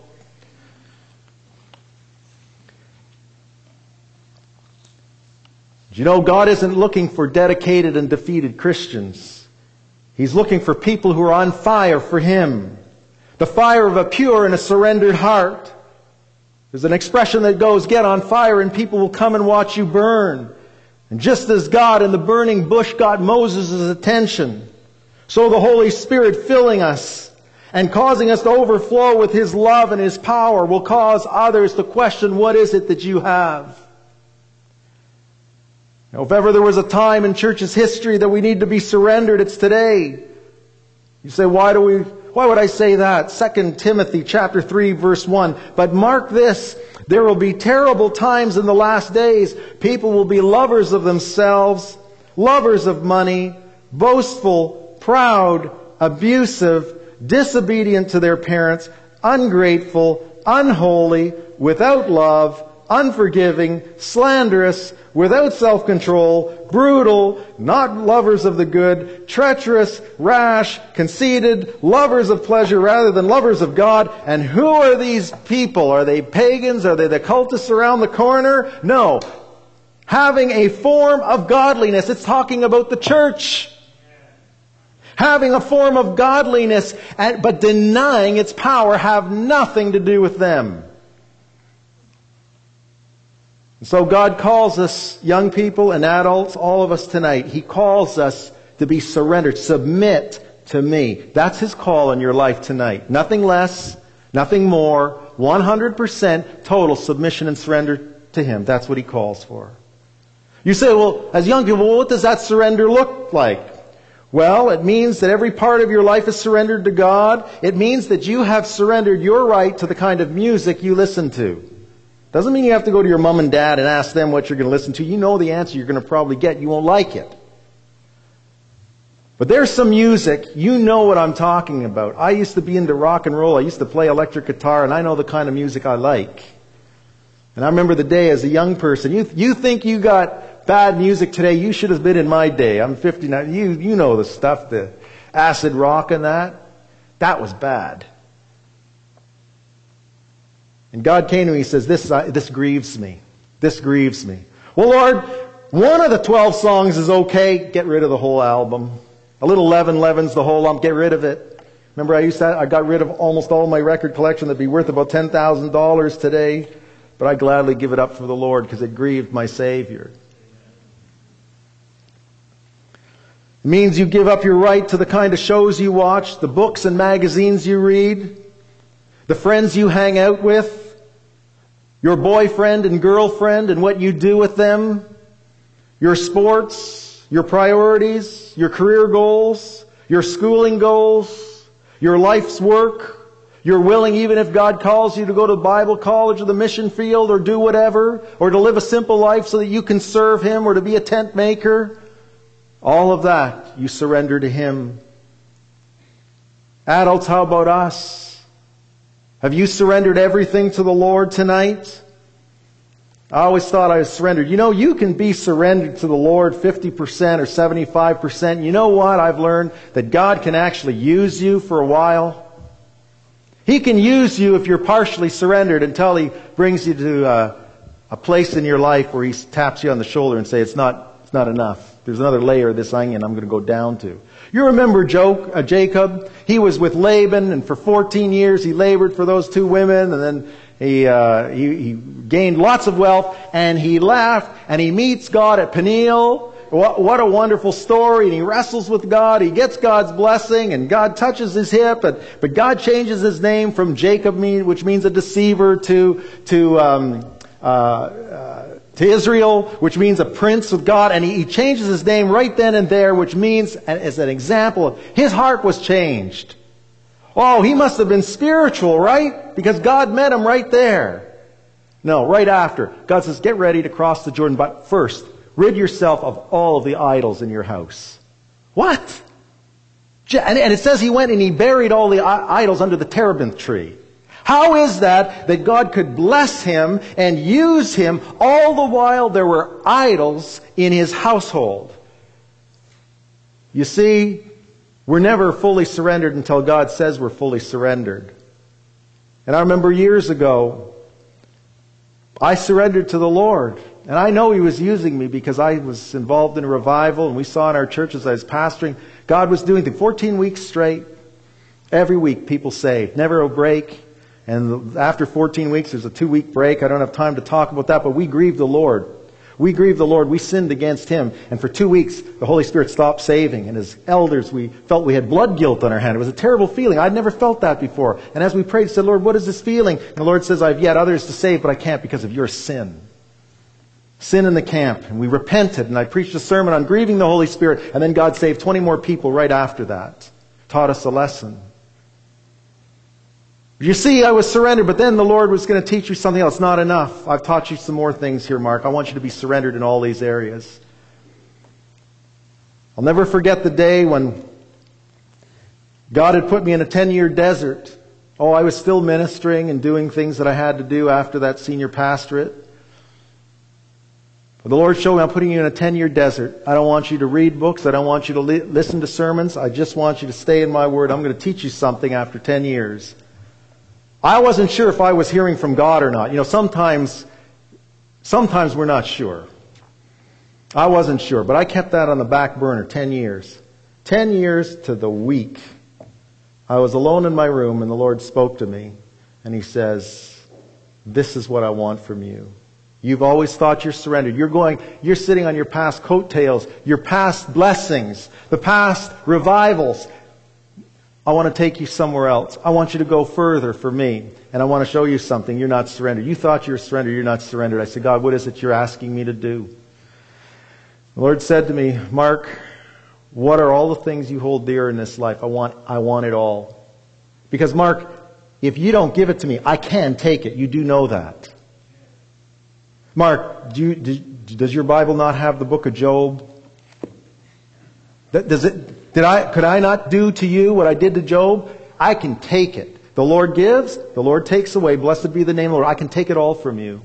You know, God isn't looking for dedicated and defeated Christians. He's looking for people who are on fire for Him. The fire of a pure and a surrendered heart. There's an expression that goes, get on fire and people will come and watch you burn. And just as God in the burning bush got Moses' attention, so the Holy Spirit filling us and causing us to overflow with His love and His power will cause others to question, what is it that you have? Now, if ever there was a time in church's history that we need to be surrendered, it's today. You say, why would I say that? 2 Timothy chapter 3 verse 1. But mark this, there will be terrible times in the last days. People will be lovers of themselves, lovers of money, boastful, proud, abusive, disobedient to their parents, ungrateful, unholy, without love, unforgiving, slanderous, without self-control, brutal, not lovers of the good, treacherous, rash, conceited, lovers of pleasure rather than lovers of God. And who are these people? Are they pagans? Are they the cultists around the corner? No. Having a form of godliness. It's talking about the church. Having a form of godliness, but denying its power, have nothing to do with them. So God calls us, young people and adults, all of us tonight, He calls us to be surrendered. Submit to me. That's His call in your life tonight. Nothing less, nothing more. 100% total submission and surrender to Him. That's what He calls for. You say, well, as young people, what does that surrender look like? Well, it means that every part of your life is surrendered to God. It means that you have surrendered your right to the kind of music you listen to. Doesn't mean you have to go to your mom and dad and ask them what you're going to listen to. You know the answer you're going to probably get. You won't like it. But there's some music, you know what I'm talking about. I used to be into rock and roll. I used to play electric guitar, and I know the kind of music I like. And I remember the day as a young person. You think you got bad music today, you should have been in my day. I'm 59. You know the stuff, the acid rock and that. That was bad. And God came to me and He says, this grieves me. This grieves me. Well, Lord, one of the 12 songs is okay. Get rid of the whole album. A little leaven's the whole lump. Get rid of it. Remember, I got rid of almost all my record collection that'd be worth about $10,000 today. But I gladly give it up for the Lord because it grieved my Savior. It means you give up your right to the kind of shows you watch, the books and magazines you read, the friends you hang out with, your boyfriend and girlfriend and what you do with them, your sports, your priorities, your career goals, your schooling goals, your life's work. You're willing, even if God calls you to go to Bible college or the mission field or do whatever, or to live a simple life so that you can serve Him or to be a tent maker. All of that you surrender to Him. Adults, how about us? Have you surrendered everything to the Lord tonight? I always thought I was surrendered. You know, you can be surrendered to the Lord 50% or 75%. You know what? I've learned that God can actually use you for a while. He can use you if you're partially surrendered until He brings you to a place in your life where He taps you on the shoulder and says, it's not enough. There's another layer of this onion I'm going to go down to. You remember Jacob? He was with Laban, and for 14 years he labored for those two women, and then he gained lots of wealth, and he left, and he meets God at Peniel. What a wonderful story. And he wrestles with God. He gets God's blessing, and God touches his hip, but God changes his name from Jacob, which means a deceiver, to Israel, which means a prince with God, and he changes his name right then and there, which means, as an example, his heart was changed. Oh, he must have been spiritual, right? Because God met him right there. No, right after. God says, get ready to cross the Jordan, but first, rid yourself of all of the idols in your house. What? And it says he went and he buried all the idols under the terebinth tree. How is that God could bless him and use him all the while there were idols in his household? You see, we're never fully surrendered until God says we're fully surrendered. And I remember years ago, I surrendered to the Lord. And I know He was using me because I was involved in a revival, and we saw in our church as I was pastoring, God was doing things 14 weeks straight. Every week people saved, never a break. And after 14 weeks, there's a 2-week break. I don't have time to talk about that, but we grieved the Lord. We grieved the Lord. We sinned against Him. And for 2 weeks, the Holy Spirit stopped saving. And as elders, we felt we had blood guilt on our hand. It was a terrible feeling. I'd never felt that before. And as we prayed, said, Lord, what is this feeling? And the Lord says, I've yet others to save, but I can't because of your sin. Sin in the camp. And we repented. And I preached a sermon on grieving the Holy Spirit. And then God saved 20 more people right after that. Taught us a lesson. You see, I was surrendered, but then the Lord was going to teach you something else. Not enough. I've taught you some more things here, Mark. I want you to be surrendered in all these areas. I'll never forget the day when God had put me in a 10-year desert. Oh, I was still ministering and doing things that I had to do after that senior pastorate. The Lord showed me, I'm putting you in a 10-year desert. I don't want you to read books. I don't want you to listen to sermons. I just want you to stay in my word. I'm going to teach you something after 10 years. I wasn't sure if I was hearing from God or not. You know, sometimes we're not sure. I wasn't sure, but I kept that on the back burner 10 years. 10 years to the week. I was alone in my room and the Lord spoke to me and He says, this is what I want from you. You've always thought you're surrendered. You're sitting on your past coattails, your past blessings, the past revivals. I want to take you somewhere else. I want you to go further for me. And I want to show you something. You're not surrendered. You thought you were surrendered. You're not surrendered. I said, God, what is it you're asking me to do? The Lord said to me, Mark, what are all the things you hold dear in this life? I want it all. Because Mark, if you don't give it to me, I can take it. You do know that. Mark, does your Bible not have the book of Job? Could I not do to you what I did to Job? I can take it. The Lord gives, the Lord takes away. Blessed be the name of the Lord. I can take it all from you.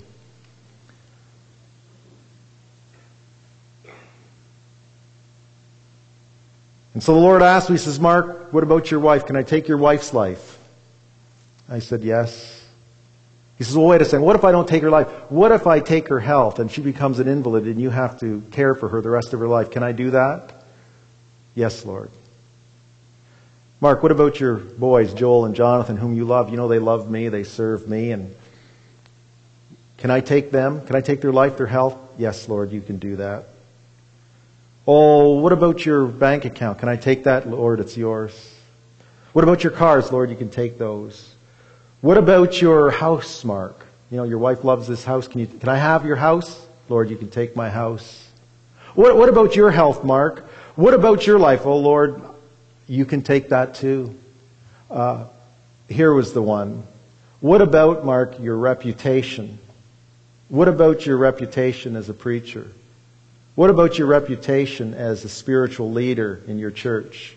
And so the Lord asked me, He says, Mark, what about your wife? Can I take your wife's life? I said, yes. He says, well, wait a second. What if I don't take her life? What if I take her health and she becomes an invalid and you have to care for her the rest of her life? Can I do that? Yes, Lord. Mark, what about your boys, Joel and Jonathan, whom you love? You know they love me, they serve me. And can I take them? Can I take their life, their health? Yes, Lord, you can do that. Oh, what about your bank account? Can I take that? Lord, it's yours. What about your cars? Lord, you can take those. What about your house, Mark? You know, your wife loves this house. Can I have your house? Lord, you can take my house. What about your health, Mark? What about your life? Oh, Lord, you can take that too. Here was the one. What about, Mark, your reputation? What about your reputation as a preacher? What about your reputation as a spiritual leader in your church?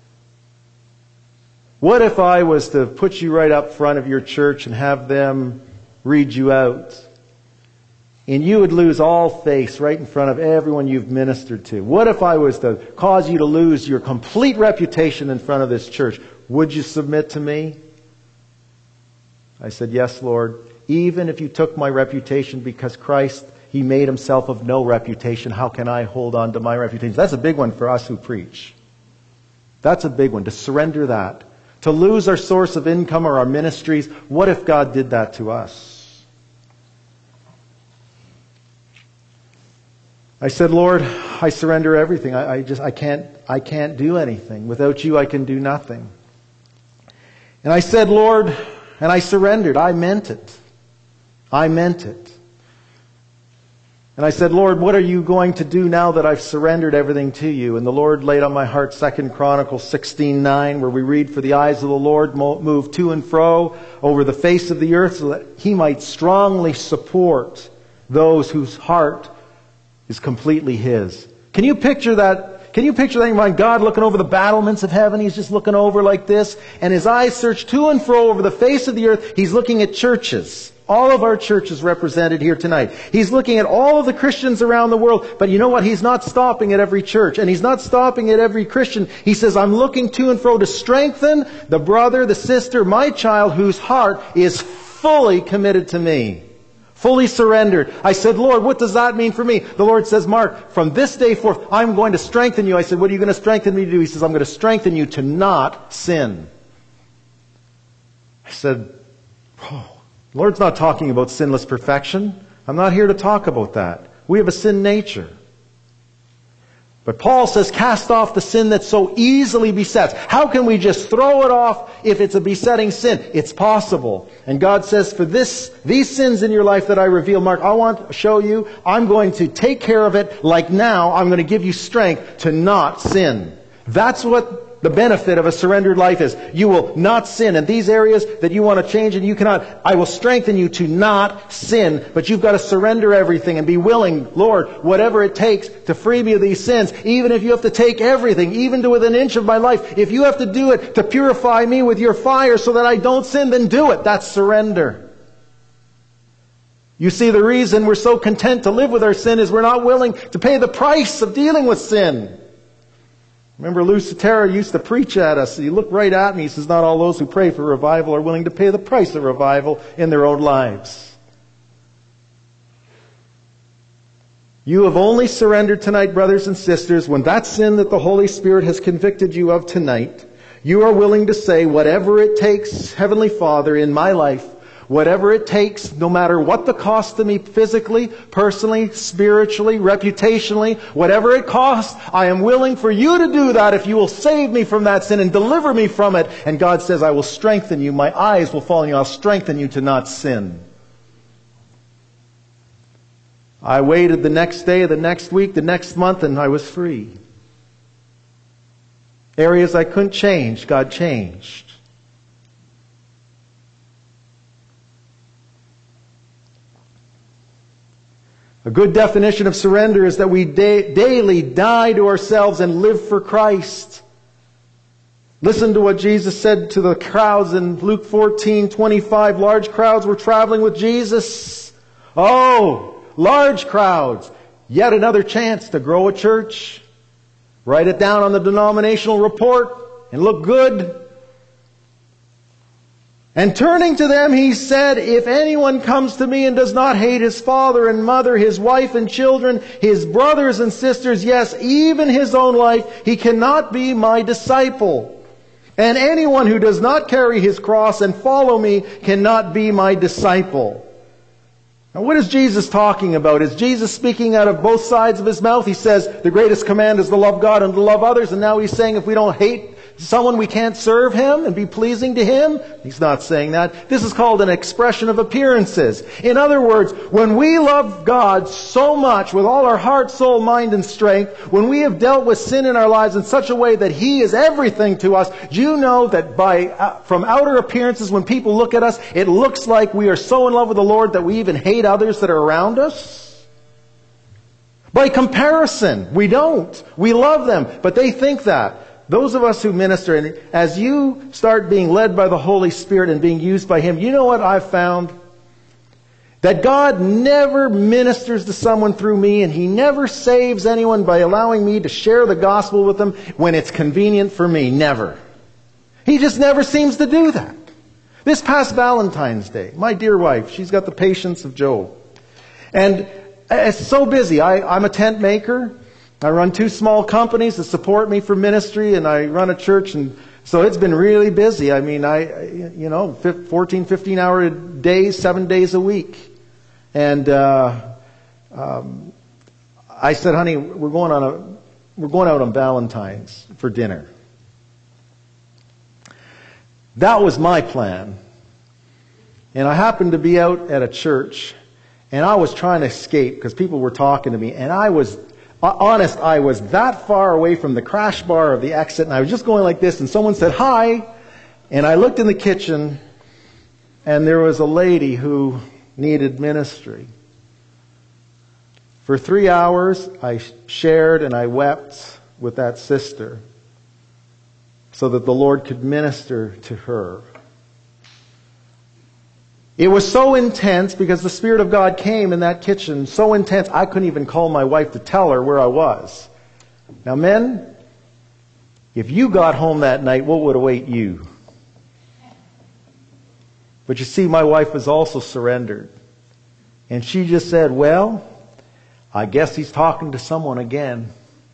What if I was to put you right up front of your church and have them read you out? And you would lose all face right in front of everyone you've ministered to. What if I was to cause you to lose your complete reputation in front of this church? Would you submit to me? I said, yes, Lord. Even if you took my reputation, because Christ, He made Himself of no reputation, how can I hold on to my reputation? That's a big one for us who preach. That's a big one, to surrender that. To lose our source of income or our ministries. What if God did that to us? I said, Lord, I surrender everything. I can't do anything. Without you, I can do nothing. And I said, Lord, and I surrendered. I meant it. I meant it. And I said, Lord, what are you going to do now that I've surrendered everything to you? And the Lord laid on my heart 2 Chronicles 16:9, where we read, for the eyes of the Lord move to and fro over the face of the earth, so that He might strongly support those whose heart is completely His. Can you picture that? Can you picture that in your mind? God looking over the battlements of heaven. He's just looking over like this. And His eyes search to and fro over the face of the earth. He's looking at churches. All of our churches represented here tonight. He's looking at all of the Christians around the world. But you know what? He's not stopping at every church. And He's not stopping at every Christian. He says, I'm looking to and fro to strengthen the brother, the sister, my child, whose heart is fully committed to me. Fully surrendered. I said, Lord, what does that mean for me? The Lord says, Mark, from this day forth, I'm going to strengthen you. I said, what are you going to strengthen me to do? He says, I'm going to strengthen you to not sin. I said, oh. The Lord's not talking about sinless perfection. I'm not here to talk about that. We have a sin nature. But Paul says, cast off the sin that so easily besets. How can we just throw it off if it's a besetting sin? It's possible. And God says, for these sins in your life that I reveal, Mark, I want to show you, I'm going to take care of it like now. I'm going to give you strength to not sin. That's what the benefit of a surrendered life is. You will not sin. In these areas that you want to change and you cannot, I will strengthen you to not sin. But you've got to surrender everything and be willing, Lord, whatever it takes to free me of these sins. Even if you have to take everything, even to within an inch of my life. If you have to do it to purify me with your fire so that I don't sin, then do it. That's surrender. You see, the reason we're so content to live with our sin is we're not willing to pay the price of dealing with sin. Remember, Lou Sotero used to preach at us. He looked right at me. He says, not all those who pray for revival are willing to pay the price of revival in their own lives. You have only surrendered tonight, brothers and sisters, when that sin that the Holy Spirit has convicted you of tonight, you are willing to say, whatever it takes, Heavenly Father, in my life, whatever it takes, no matter what the cost to me physically, personally, spiritually, reputationally, whatever it costs, I am willing for you to do that if you will save me from that sin and deliver me from it. And God says, I will strengthen you. My eyes will fall on you. I'll strengthen you to not sin. I waited the next day, the next week, the next month, and I was free. Areas I couldn't change, God changed. A good definition of surrender is that we daily die to ourselves and live for Christ. Listen to what Jesus said to the crowds in Luke 14:25. Large crowds were traveling with Jesus. Oh, large crowds. Yet another chance to grow a church. Write it down on the denominational report and look good. And turning to them, he said, if anyone comes to me and does not hate his father and mother, his wife and children, his brothers and sisters, yes, even his own life, he cannot be my disciple. And anyone who does not carry his cross and follow me cannot be my disciple. Now, what is Jesus talking about? Is Jesus speaking out of both sides of his mouth? He says the greatest command is to love God and to love others. And now he's saying if we don't hate someone, we can't serve him and be pleasing to him? He's not saying that. This is called an expression of appearances. In other words, when we love God so much with all our heart, soul, mind, and strength, when we have dealt with sin in our lives in such a way that he is everything to us, do you know that from outer appearances, when people look at us, it looks like we are so in love with the Lord that we even hate others that are around us? By comparison, we don't. We love them, but they think that. Those of us who minister, and as you start being led by the Holy Spirit and being used by him, you know what I've found? That God never ministers to someone through me, and he never saves anyone by allowing me to share the gospel with them when it's convenient for me. Never. He just never seems to do that. This past Valentine's Day, my dear wife, she's got the patience of Job. And it's so busy. I'm a tent maker. I run 2 small companies that support me for ministry, and I run a church, and so it's been really busy. I mean, 14, 15-hour days, 7 days a week. And I said, honey, we're going out on Valentine's for dinner. That was my plan. And I happened to be out at a church, and I was trying to escape because people were talking to me, and I was that far away from the crash bar of the exit, and I was just going like this, and someone said, hi, and I looked in the kitchen, and there was a lady who needed ministry. For 3 hours, I shared and I wept with that sister so that the Lord could minister to her. It was so intense because the Spirit of God came in that kitchen, so intense I couldn't even call my wife to tell her where I was. Now men, if you got home that night, what would await you? But you see, my wife was also surrendered. And she just said, well, I guess he's talking to someone again.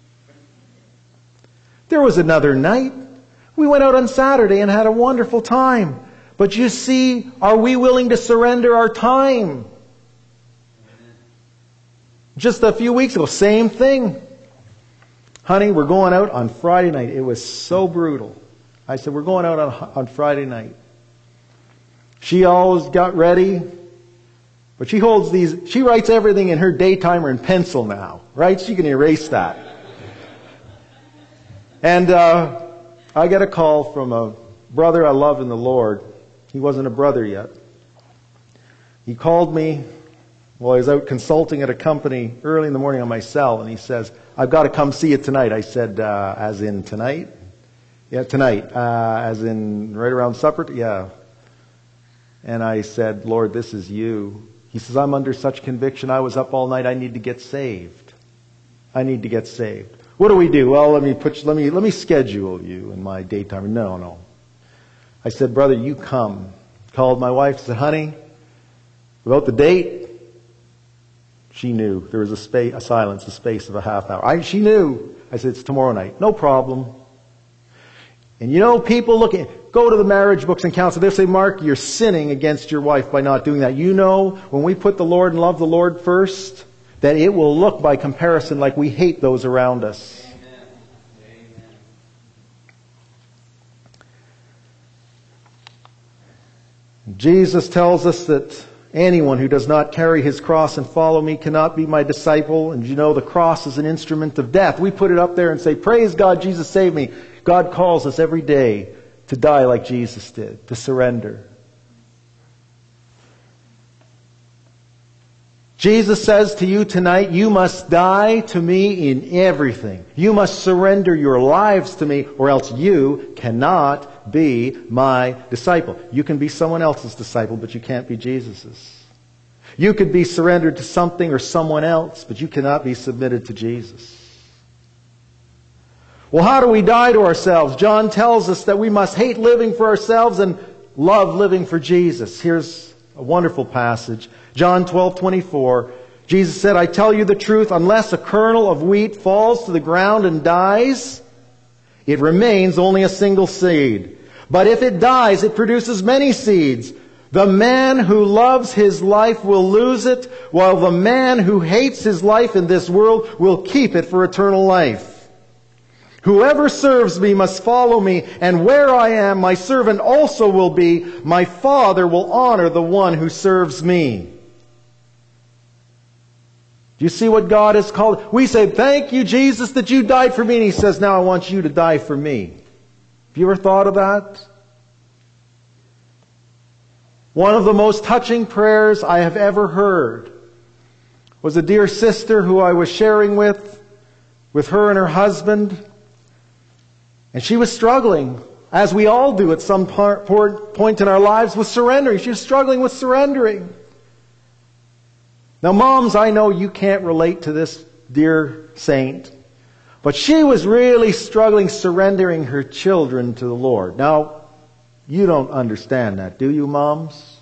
There was another night. We went out on Saturday and had a wonderful time. But you see, are we willing to surrender our time? Just a few weeks ago, same thing. Honey, we're going out on Friday night. It was so brutal. I said, we're going out on Friday night. She always got ready. But she writes everything in her daytimer in pencil now. Right? She can erase that. And I get a call from a brother I love in the Lord. He wasn't a brother yet. He called me while I was out consulting at a company early in the morning on my cell, and he says, I've got to come see you tonight. I said, as in tonight? Yeah, tonight. As in right around supper? Yeah. And I said, Lord, this is you. He says, I'm under such conviction. I was up all night. I need to get saved. I need to get saved. What do we do? Well, let me schedule you in my daytime. No. I said, brother, you come. Called my wife, said, honey, about the date. She knew. There was a silence, a space of a half hour. She knew. I said, it's tomorrow night. No problem. And you know, people go to the marriage books and counsel. They'll say, Mark, you're sinning against your wife by not doing that. You know, when we put the Lord and love the Lord first, that it will look by comparison like we hate those around us. Amen. Jesus tells us that anyone who does not carry his cross and follow me cannot be my disciple. And you know, the cross is an instrument of death. We put it up there and say, praise God, Jesus saved me. God calls us every day to die like Jesus did, to surrender. Jesus says to you tonight, you must die to me in everything. You must surrender your lives to me, or else you cannot be my disciple. You can be someone else's disciple, but you can't be Jesus's. You could be surrendered to something or someone else, but you cannot be submitted to Jesus. Well, how do we die to ourselves? John tells us that we must hate living for ourselves and love living for Jesus. Here's a wonderful passage. John 12:24. Jesus said, I tell you the truth, unless a kernel of wheat falls to the ground and dies, it remains only a single seed. But if it dies, it produces many seeds. The man who loves his life will lose it, while the man who hates his life in this world will keep it for eternal life. Whoever serves me must follow me, and where I am, my servant also will be. My Father will honor the one who serves me. Do you see what God has called? We say, thank you, Jesus, that you died for me. And He says, now I want you to die for me. Have you ever thought of that? One of the most touching prayers I have ever heard was a dear sister who I was sharing with her and her husband. And she was struggling, as we all do at some point in our lives, with surrendering. She was struggling with surrendering. Now, moms, I know you can't relate to this dear saint, but she was really struggling surrendering her children to the Lord. Now, you don't understand that, do you, moms?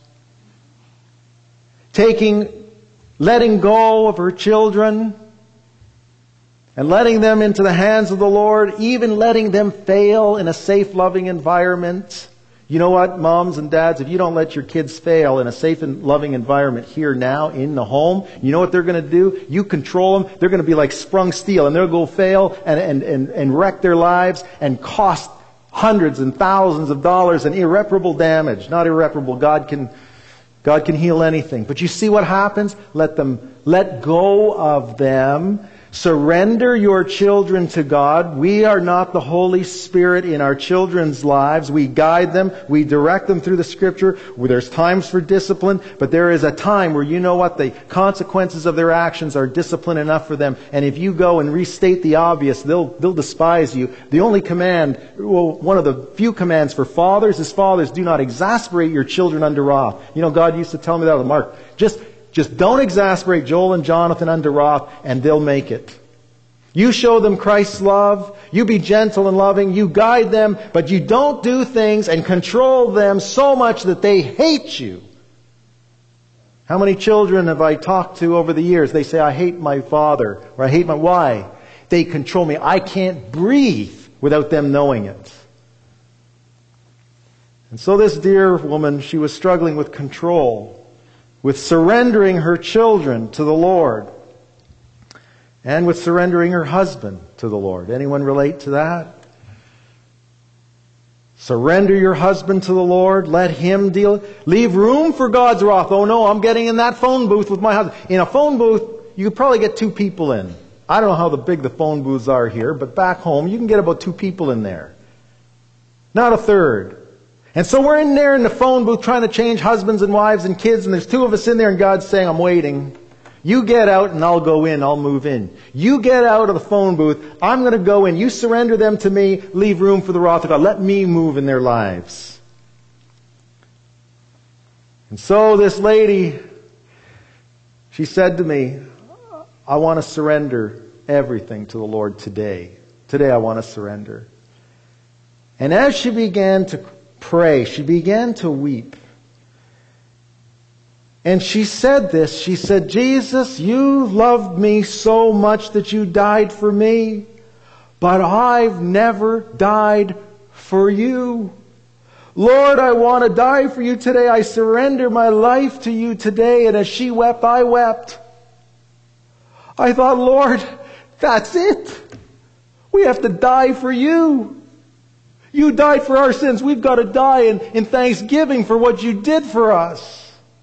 Letting go of her children and letting them into the hands of the Lord, even letting them fail in a safe, loving environment. You know what, moms and dads, if you don't let your kids fail in a safe and loving environment here now in the home, you know what they're going to do? You control them. They're going to be like sprung steel, and they'll go fail and wreck their lives and cost hundreds and thousands of dollars and irreparable damage. Not irreparable. God can heal anything. But you see what happens? Let go of them. Surrender your children to God. We are not the Holy Spirit in our children's lives. We guide them. We direct them through the Scripture. There's times for discipline, but there is a time where you know what? The consequences of their actions are discipline enough for them. And if you go and restate the obvious, they'll despise you. The only command, one of the few commands for fathers is, fathers, do not exasperate your children under wrath. You know, God used to tell me that with Mark. Just don't exasperate Joel and Jonathan under wrath, and they'll make it. You show them Christ's love. You be gentle and loving. You guide them, but you don't do things and control them so much that they hate you. How many children have I talked to over the years? They say, I hate my father, or I hate my... Why? They control me. I can't breathe without them knowing it. And so this dear woman, she was struggling with control, with surrendering her children to the Lord, and with surrendering her husband to the Lord. Anyone relate to that? Surrender your husband to the Lord. Let Him deal. Leave room for God's wrath. Oh no, I'm getting in that phone booth with my husband. In a phone booth, you could probably get 2 people in. I don't know how big the phone booths are here, but back home, you can get about 2 people in there. Not a third. And so we're in there in the phone booth trying to change husbands and wives and kids, and there's 2 of us in there, and God's saying, I'm waiting. You get out and I'll go in, I'll move in. You get out of the phone booth, I'm going to go in. You surrender them to me, leave room for the wrath of God. Let me move in their lives. And so this lady, She said to me, I want to surrender everything to the Lord today. Today I want to surrender. And as she began to pray, she began to weep. And she said this, she said, Jesus, you loved me so much that you died for me, but I've never died for you. Lord, I want to die for you today. I surrender my life to you today. And as she wept, I wept. I thought, Lord, that's it. We have to die for you. You died for our sins. We've got to die in thanksgiving for what you did for us.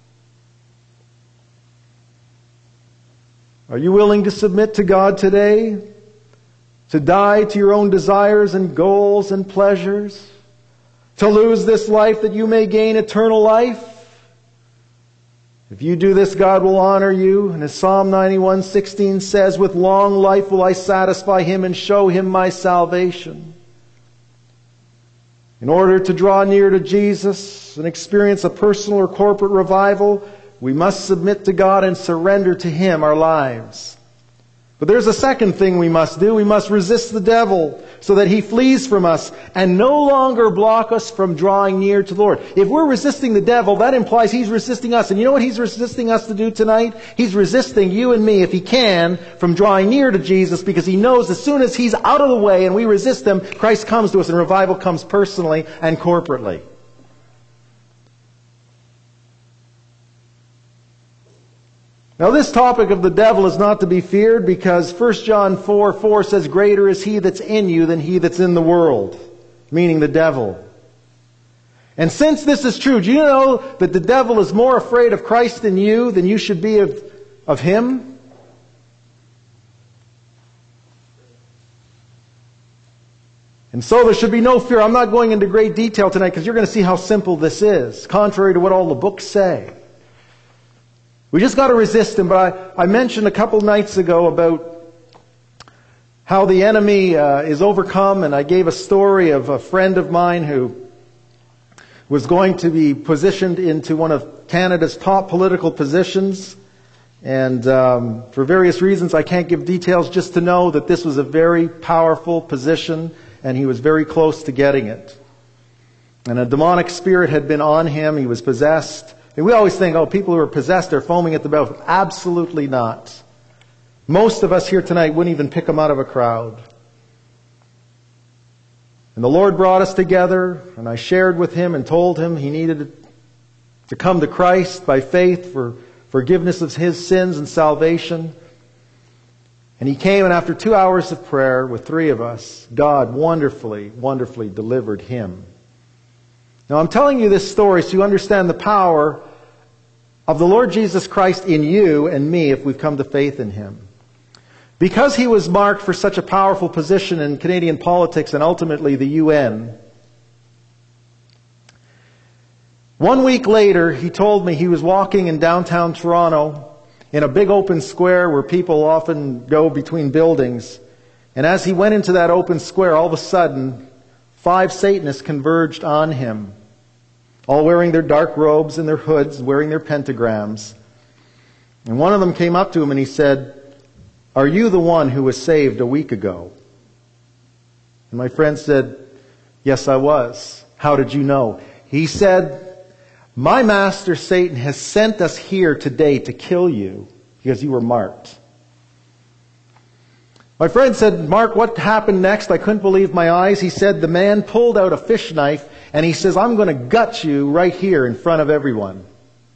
Are you willing to submit to God today? To die to your own desires and goals and pleasures? To lose this life that you may gain eternal life? If you do this, God will honor you. And as Psalm 91:16 says, with long life will I satisfy him and show him my salvation. In order to draw near to Jesus and experience a personal or corporate revival, we must submit to God and surrender to him our lives. But there's a second thing we must do. We must resist the devil so that he flees from us and no longer block us from drawing near to the Lord. If we're resisting the devil, that implies he's resisting us. And you know what he's resisting us to do tonight? He's resisting you and me, if he can, from drawing near to Jesus, because he knows as soon as he's out of the way and we resist him, Christ comes to us and revival comes personally and corporately. Now this topic of the devil is not to be feared because 1 John 4:4 says, greater is he that's in you than he that's in the world, meaning the devil. And since this is true, do you know that the devil is more afraid of Christ in you than you should be of him? And so there should be no fear. I'm not going into great detail tonight because you're going to see how simple this is, contrary to what all the books say. We just got to resist him. But I mentioned a couple nights ago about how the enemy is overcome, and I gave a story of a friend of mine who was going to be positioned into one of Canada's top political positions. And for various reasons, I can't give details, just to know that this was a very powerful position, and he was very close to getting it. And a demonic spirit had been on him. He was possessed. And we always think, oh, people who are possessed are foaming at the mouth. Absolutely not. Most of us here tonight wouldn't even pick him out of a crowd. And the Lord brought us together, and I shared with him and told him he needed to come to Christ by faith for forgiveness of his sins and salvation. And he came, and after 2 hours of prayer with 3 of us, God wonderfully, wonderfully delivered him. Now I'm telling you this story so you understand the power of the Lord Jesus Christ in you and me if we've come to faith in him. Because he was marked for such a powerful position in Canadian politics and ultimately the UN, 1 week later he told me he was walking in downtown Toronto in a big open square where people often go between buildings. And as he went into that open square, all of a sudden 5 Satanists converged on him, all wearing their dark robes and their hoods, wearing their pentagrams. And one of them came up to him and he said, are you the one who was saved a week ago? And my friend said, yes, I was. How did you know? He said, my master Satan has sent us here today to kill you because you were marked. My friend said, Mark, what happened next? I couldn't believe my eyes. He said, the man pulled out a fish knife and he says, I'm going to gut you right here in front of everyone.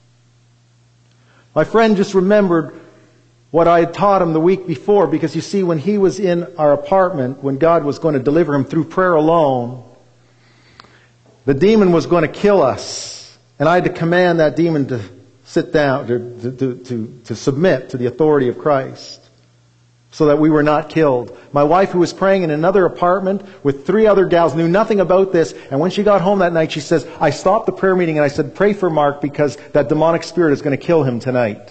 My friend just remembered what I had taught him the week before, because you see, when he was in our apartment, when God was going to deliver him through prayer alone, the demon was going to kill us. And I had to command that demon to sit down, to submit to the authority of Christ, so that we were not killed. My wife, who was praying in another apartment with 3 other gals, knew nothing about this. And when she got home that night, she says, I stopped the prayer meeting and I said, pray for Mark because that demonic spirit is going to kill him tonight.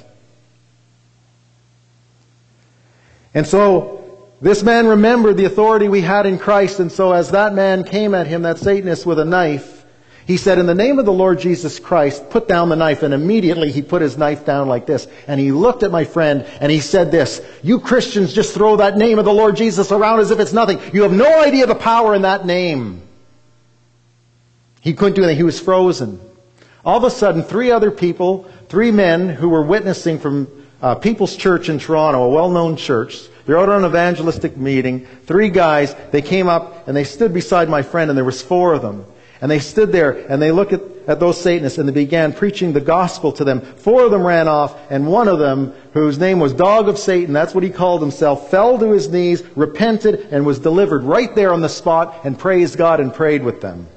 And so this man remembered the authority we had in Christ. And so as that man came at him, that Satanist, with a knife, He said, in the name of the Lord Jesus Christ, put down the knife. And immediately he put his knife down like this. And he looked at my friend and he said this, you Christians just throw that name of the Lord Jesus around as if it's nothing. You have no idea the power in that name. He couldn't do anything. He was frozen. All of a sudden, 3 other people, 3 men who were witnessing from People's Church in Toronto, a well-known church. They're out on an evangelistic meeting. 3 guys, they came up and they stood beside my friend, and there was 4 of them. And they stood there and they looked at those Satanists and they began preaching the gospel to them. 4 of them ran off, and one of them, whose name was Dog of Satan, that's what he called himself, fell to his knees, repented, and was delivered right there on the spot, and praised God and prayed with them.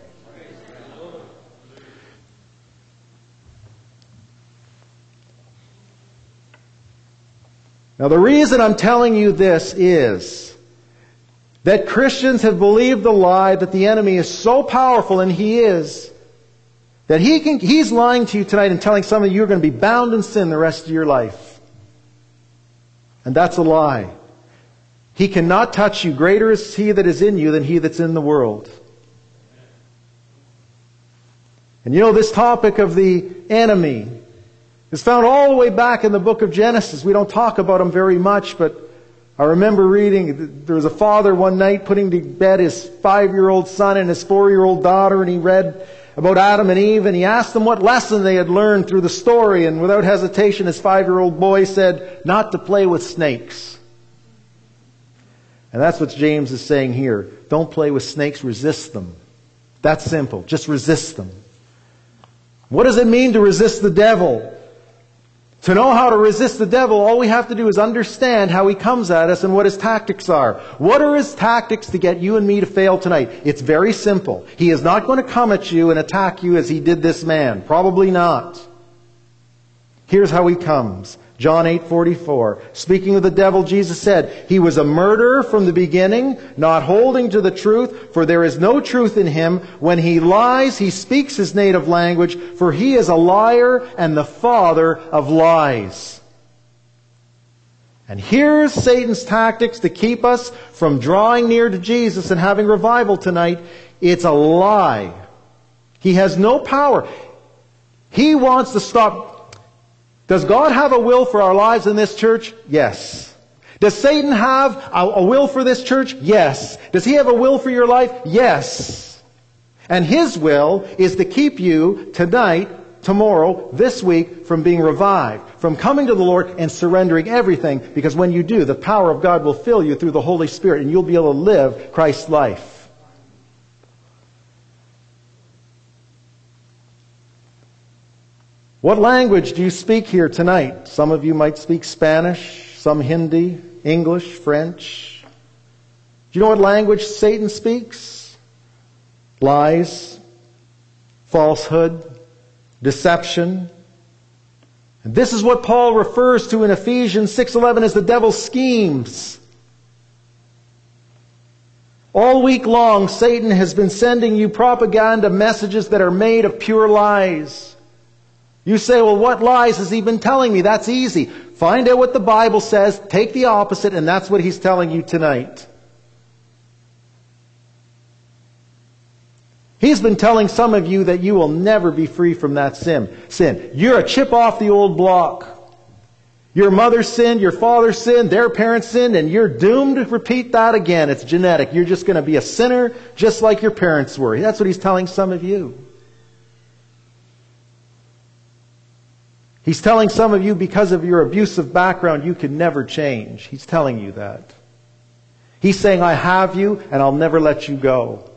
Now the reason I'm telling you this is that Christians have believed the lie that the enemy is so powerful, and he is, that he's lying to you tonight and telling some of you you're going to be bound in sin the rest of your life. And that's a lie. He cannot touch you. Greater is he that is in you than he that's in the world. And you know, this topic of the enemy is found all the way back in the book of Genesis. We don't talk about him very much, but I remember reading, there was a father one night putting to bed his 5-year-old son and his 4-year-old daughter, and he read about Adam and Eve, and he asked them what lesson they had learned through the story, and without hesitation his 5-year-old boy said, not to play with snakes. And that's what James is saying here. Don't play with snakes, resist them. That's simple. Just resist them. What does it mean to resist the devil? To know how to resist the devil, all we have to do is understand how he comes at us and what his tactics are. What are his tactics to get you and me to fail tonight? It's very simple. He is not going to come at you and attack you as he did this man. Probably not. Here's how he comes. John 8:44. Speaking of the devil, Jesus said, he was a murderer from the beginning, not holding to the truth, for there is no truth in him. When he lies, he speaks his native language, for he is a liar and the father of lies. And here's Satan's tactics to keep us from drawing near to Jesus and having revival tonight. It's a lie. He has no power. He wants to stop. Does God have a will for our lives in this church? Yes. Does Satan have a will for this church? Yes. Does he have a will for your life? Yes. And his will is to keep you tonight, tomorrow, this week from being revived, from coming to the Lord and surrendering everything, because when you do, the power of God will fill you through the Holy Spirit and you'll be able to live Christ's life. What language do you speak here tonight? Some of you might speak Spanish, some Hindi, English, French. Do you know what language Satan speaks? Lies, falsehood, deception. And this is what Paul refers to in Ephesians 6:11 as the devil's schemes. All week long, Satan has been sending you propaganda messages that are made of pure lies. You say, well, what lies has he been telling me? That's easy. Find out what the Bible says, take the opposite, and that's what he's telling you tonight. He's been telling some of you that you will never be free from that sin. You're a chip off the old block. Your mother sinned, your father sinned, their parents sinned, and you're doomed to repeat that again. It's genetic. You're just going to be a sinner just like your parents were. That's what he's telling some of you. He's telling some of you because of your abusive background, you can never change. He's telling you that. He's saying, I have you and I'll never let you go.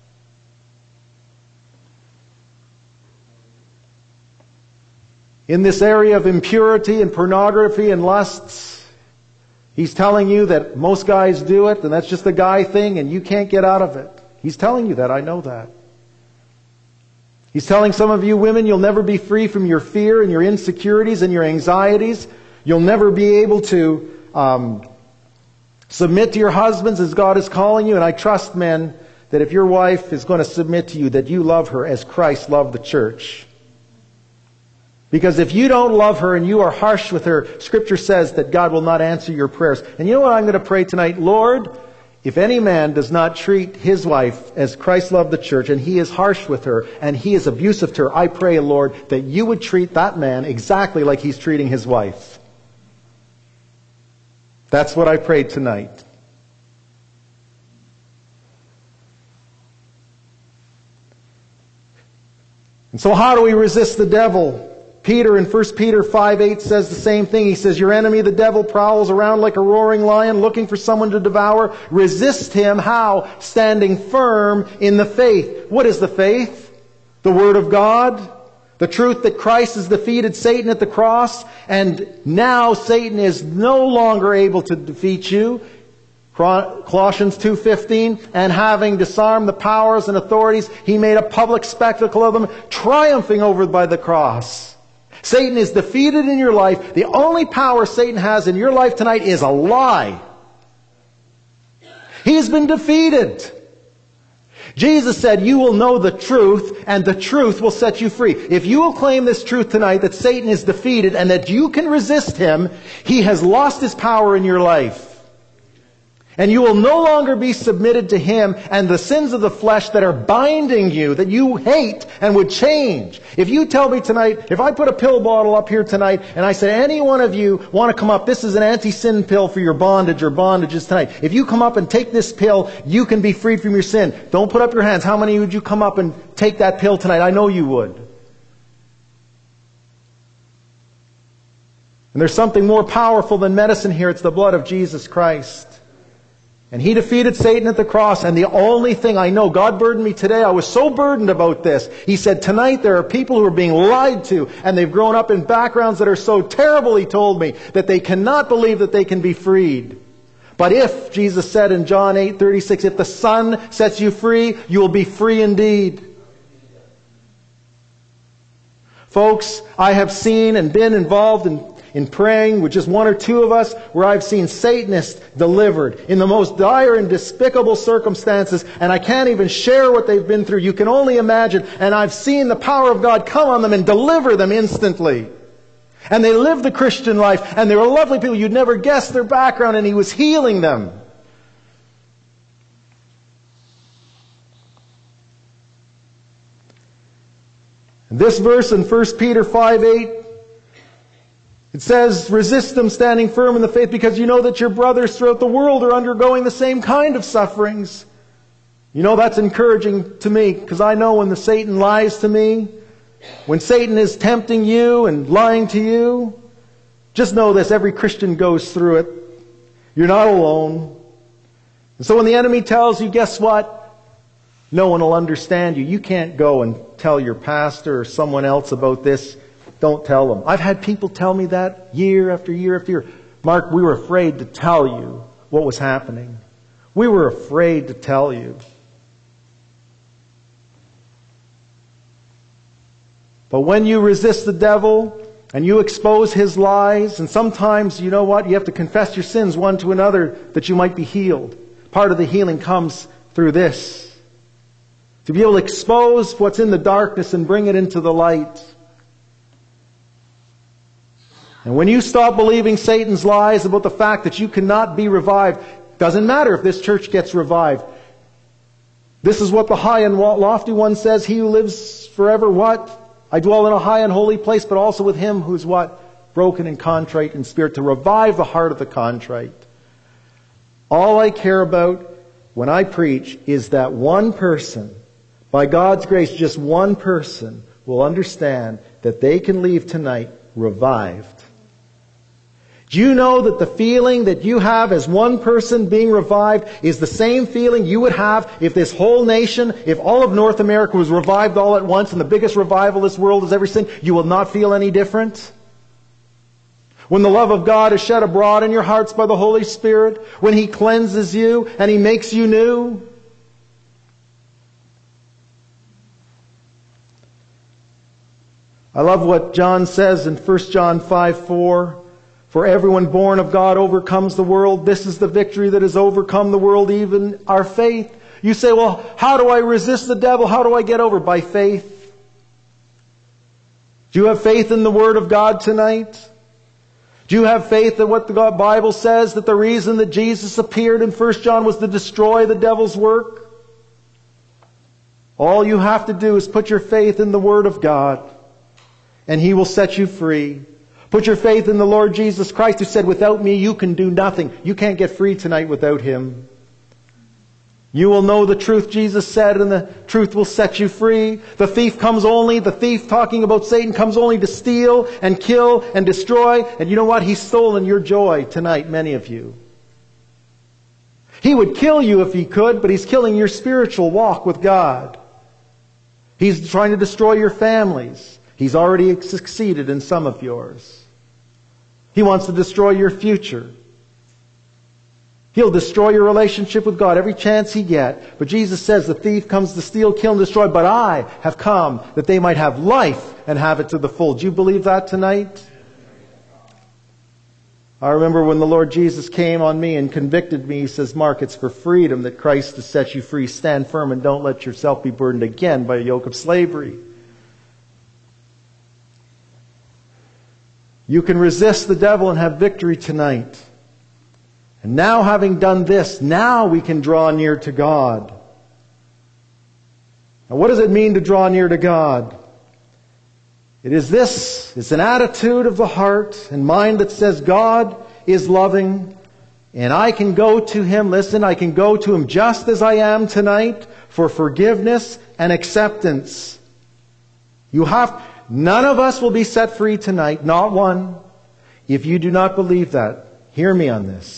In this area of impurity and pornography and lusts, he's telling you that most guys do it and that's just a guy thing and you can't get out of it. He's telling you that. I know that. He's telling some of you women you'll never be free from your fear and your insecurities and your anxieties. You'll never be able to submit to your husbands as God is calling you. And I trust, men, that if your wife is going to submit to you, that you love her as Christ loved the church. Because if you don't love her and you are harsh with her, Scripture says that God will not answer your prayers. And you know what I'm going to pray tonight? Lord, if any man does not treat his wife as Christ loved the church, and he is harsh with her, and he is abusive to her, I pray, Lord, that you would treat that man exactly like he's treating his wife. That's what I prayed tonight. And so how do we resist the devil? Peter in 1 Peter 5:8 says the same thing. He says, your enemy, the devil, prowls around like a roaring lion looking for someone to devour. Resist him. How? Standing firm in the faith. What is the faith? The Word of God. The truth that Christ has defeated Satan at the cross. And now Satan is no longer able to defeat you. Colossians 2:15, and having disarmed the powers and authorities, he made a public spectacle of them, triumphing over by the cross. Satan is defeated in your life. The only power Satan has in your life tonight is a lie. He's been defeated. Jesus said, you will know the truth, and the truth will set you free. If you will claim this truth tonight, that Satan is defeated and that you can resist him, he has lost his power in your life. And you will no longer be submitted to him and the sins of the flesh that are binding you, that you hate and would change. If you tell me tonight, if I put a pill bottle up here tonight and I say, any one of you want to come up, this is an anti-sin pill for your bondage or bondages tonight. If you come up and take this pill, you can be freed from your sin. Don't put up your hands. How many would you come up and take that pill tonight? I know you would. And there's something more powerful than medicine here. It's the blood of Jesus Christ. And he defeated Satan at the cross. And the only thing I know, God burdened me today. I was so burdened about this. He said, tonight there are people who are being lied to. And they've grown up in backgrounds that are so terrible, he told me, that they cannot believe that they can be freed. But if, Jesus said in John 8:36, if the Son sets you free, you will be free indeed. Folks, I have seen and been involved in praying with just one or two of us, where I've seen Satanists delivered in the most dire and despicable circumstances, and I can't even share what they've been through. You can only imagine. And I've seen the power of God come on them and deliver them instantly. And they live the Christian life, and they were lovely people. You'd never guess their background, and he was healing them. And this verse in 1 Peter 5:8, it says, resist them standing firm in the faith, because you know that your brothers throughout the world are undergoing the same kind of sufferings. You know, that's encouraging to me, because I know when Satan lies to me, when Satan is tempting you and lying to you, just know this, every Christian goes through it. You're not alone. And so when the enemy tells you, guess what? No one will understand you. You can't go and tell your pastor or someone else about this. Don't tell them. I've had people tell me that year after year after year. Mark, we were afraid to tell you what was happening. We were afraid to tell you. But when you resist the devil and you expose his lies, and sometimes, you know what, you have to confess your sins one to another that you might be healed. Part of the healing comes through this. To be able to expose what's in the darkness and bring it into the light. And when you stop believing Satan's lies about the fact that you cannot be revived, doesn't matter if this church gets revived. This is what the high and lofty one says, he who lives forever, what? I dwell in a high and holy place, but also with him who's what? Broken and contrite in spirit, to revive the heart of the contrite. All I care about when I preach is that one person, by God's grace, just one person will understand that they can leave tonight revived. Do you know that the feeling that you have as one person being revived is the same feeling you would have if this whole nation, if all of North America was revived all at once, and the biggest revival this world has ever seen? You will not feel any different. When the love of God is shed abroad in your hearts by the Holy Spirit, when He cleanses you and He makes you new. I love what John says in 1 John 5:4. For everyone born of God overcomes the world. This is the victory that has overcome the world, even our faith. You say, well, how do I resist the devil? How do I get over? By faith. Do you have faith in the Word of God tonight? Do you have faith that what the Bible says, that the reason that Jesus appeared in 1 John was to destroy the devil's work? All you have to do is put your faith in the Word of God, and He will set you free. Put your faith in the Lord Jesus Christ, who said, without me you can do nothing. You can't get free tonight without Him. You will know the truth, Jesus said, and the truth will set you free. The thief, talking about Satan, comes only to steal and kill and destroy. And you know what? He's stolen your joy tonight, many of you. He would kill you if he could, but he's killing your spiritual walk with God. He's trying to destroy your families. He's already succeeded in some of yours. He wants to destroy your future. He'll destroy your relationship with God every chance he gets. But Jesus says the thief comes to steal, kill, and destroy. But I have come that they might have life and have it to the full. Do you believe that tonight? I remember when the Lord Jesus came on me and convicted me. He says, Mark, it's for freedom that Christ has set you free. Stand firm and don't let yourself be burdened again by a yoke of slavery. You can resist the devil and have victory tonight. And now, having done this, now we can draw near to God. Now, what does it mean to draw near to God? It is this. It's an attitude of the heart and mind that says God is loving, and I can go to Him. Listen, I can go to Him just as I am tonight for forgiveness and acceptance. None of us will be set free tonight, not one. If you do not believe that, hear me on this.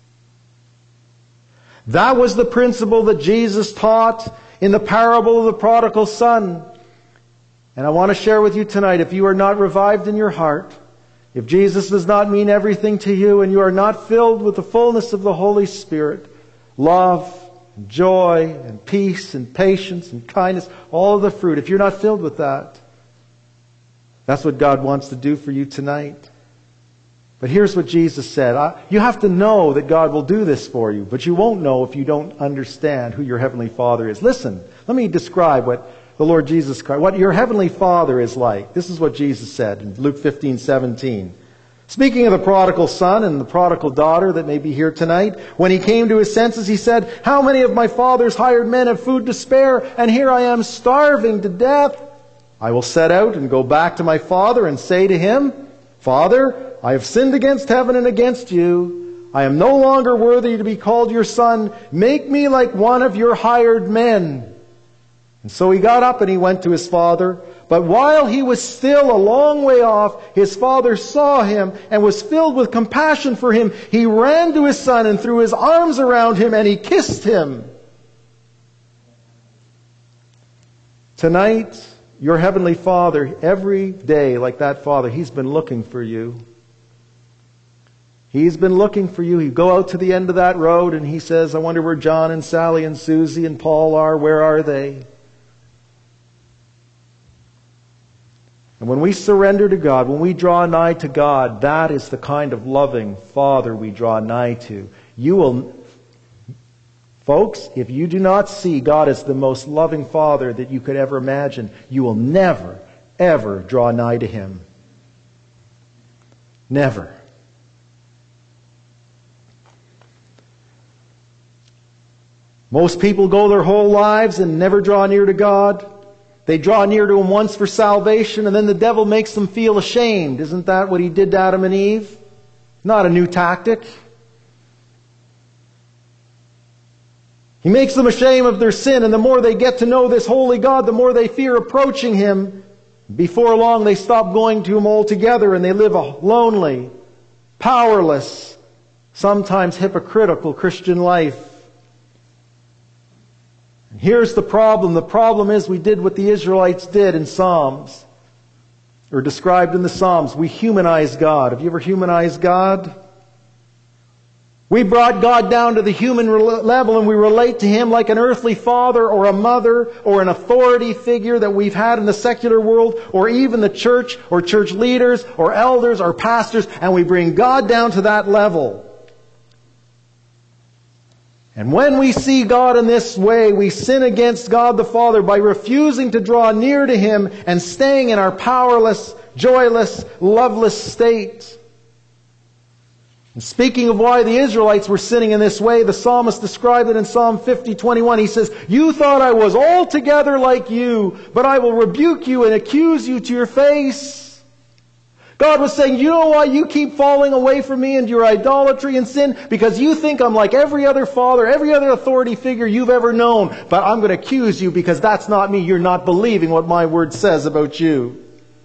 That was the principle that Jesus taught in the parable of the prodigal son. And I want to share with you tonight, if you are not revived in your heart, if Jesus does not mean everything to you, and you are not filled with the fullness of the Holy Spirit, love, and joy, and peace, and patience, and kindness, all of the fruit, if you're not filled with that, that's what God wants to do for you tonight. But here's what Jesus said. You have to know that God will do this for you, but you won't know if you don't understand who your Heavenly Father is. Listen, let me describe what the Lord Jesus Christ, what your Heavenly Father is like. This is what Jesus said in Luke 15:17. Speaking of the prodigal son and the prodigal daughter that may be here tonight, when he came to his senses, he said, how many of my father's hired men have food to spare, and here I am starving to death? I will set out and go back to my father and say to him, Father, I have sinned against heaven and against you. I am no longer worthy to be called your son. Make me like one of your hired men. And so he got up and he went to his father. But while he was still a long way off, his father saw him and was filled with compassion for him. He ran to his son and threw his arms around him and he kissed him. Tonight, your Heavenly Father, every day like that Father, He's been looking for you. He's been looking for you. You go out to the end of that road and He says, I wonder where John and Sally and Susie and Paul are. Where are they? And when we surrender to God, when we draw nigh to God, that is the kind of loving Father we draw nigh to. Folks, if you do not see God as the most loving Father that you could ever imagine, you will never, ever draw nigh to Him. Never. Most people go their whole lives and never draw near to God. They draw near to Him once for salvation, and then the devil makes them feel ashamed. Isn't that what he did to Adam and Eve? Not a new tactic. He makes them ashamed of their sin, and the more they get to know this holy God, the more they fear approaching Him. Before long, they stop going to Him altogether, and they live a lonely, powerless, sometimes hypocritical Christian life. And here's the problem. The problem is we did what the Israelites did in Psalms, or described in the Psalms. We humanized God. Have you ever humanized God? We brought God down to the human level and we relate to Him like an earthly father or a mother or an authority figure that we've had in the secular world, or even the church or church leaders or elders or pastors, and we bring God down to that level. And when we see God in this way, we sin against God the Father by refusing to draw near to Him and staying in our powerless, joyless, loveless state. And speaking of why the Israelites were sinning in this way, the psalmist described it in Psalm 50:21. He says, "You thought I was altogether like you, but I will rebuke you and accuse you to your face." God was saying, you know why you keep falling away from me into your idolatry and sin? Because you think I'm like every other father, every other authority figure you've ever known. But I'm going to accuse you because that's not me. You're not believing what my word says about you.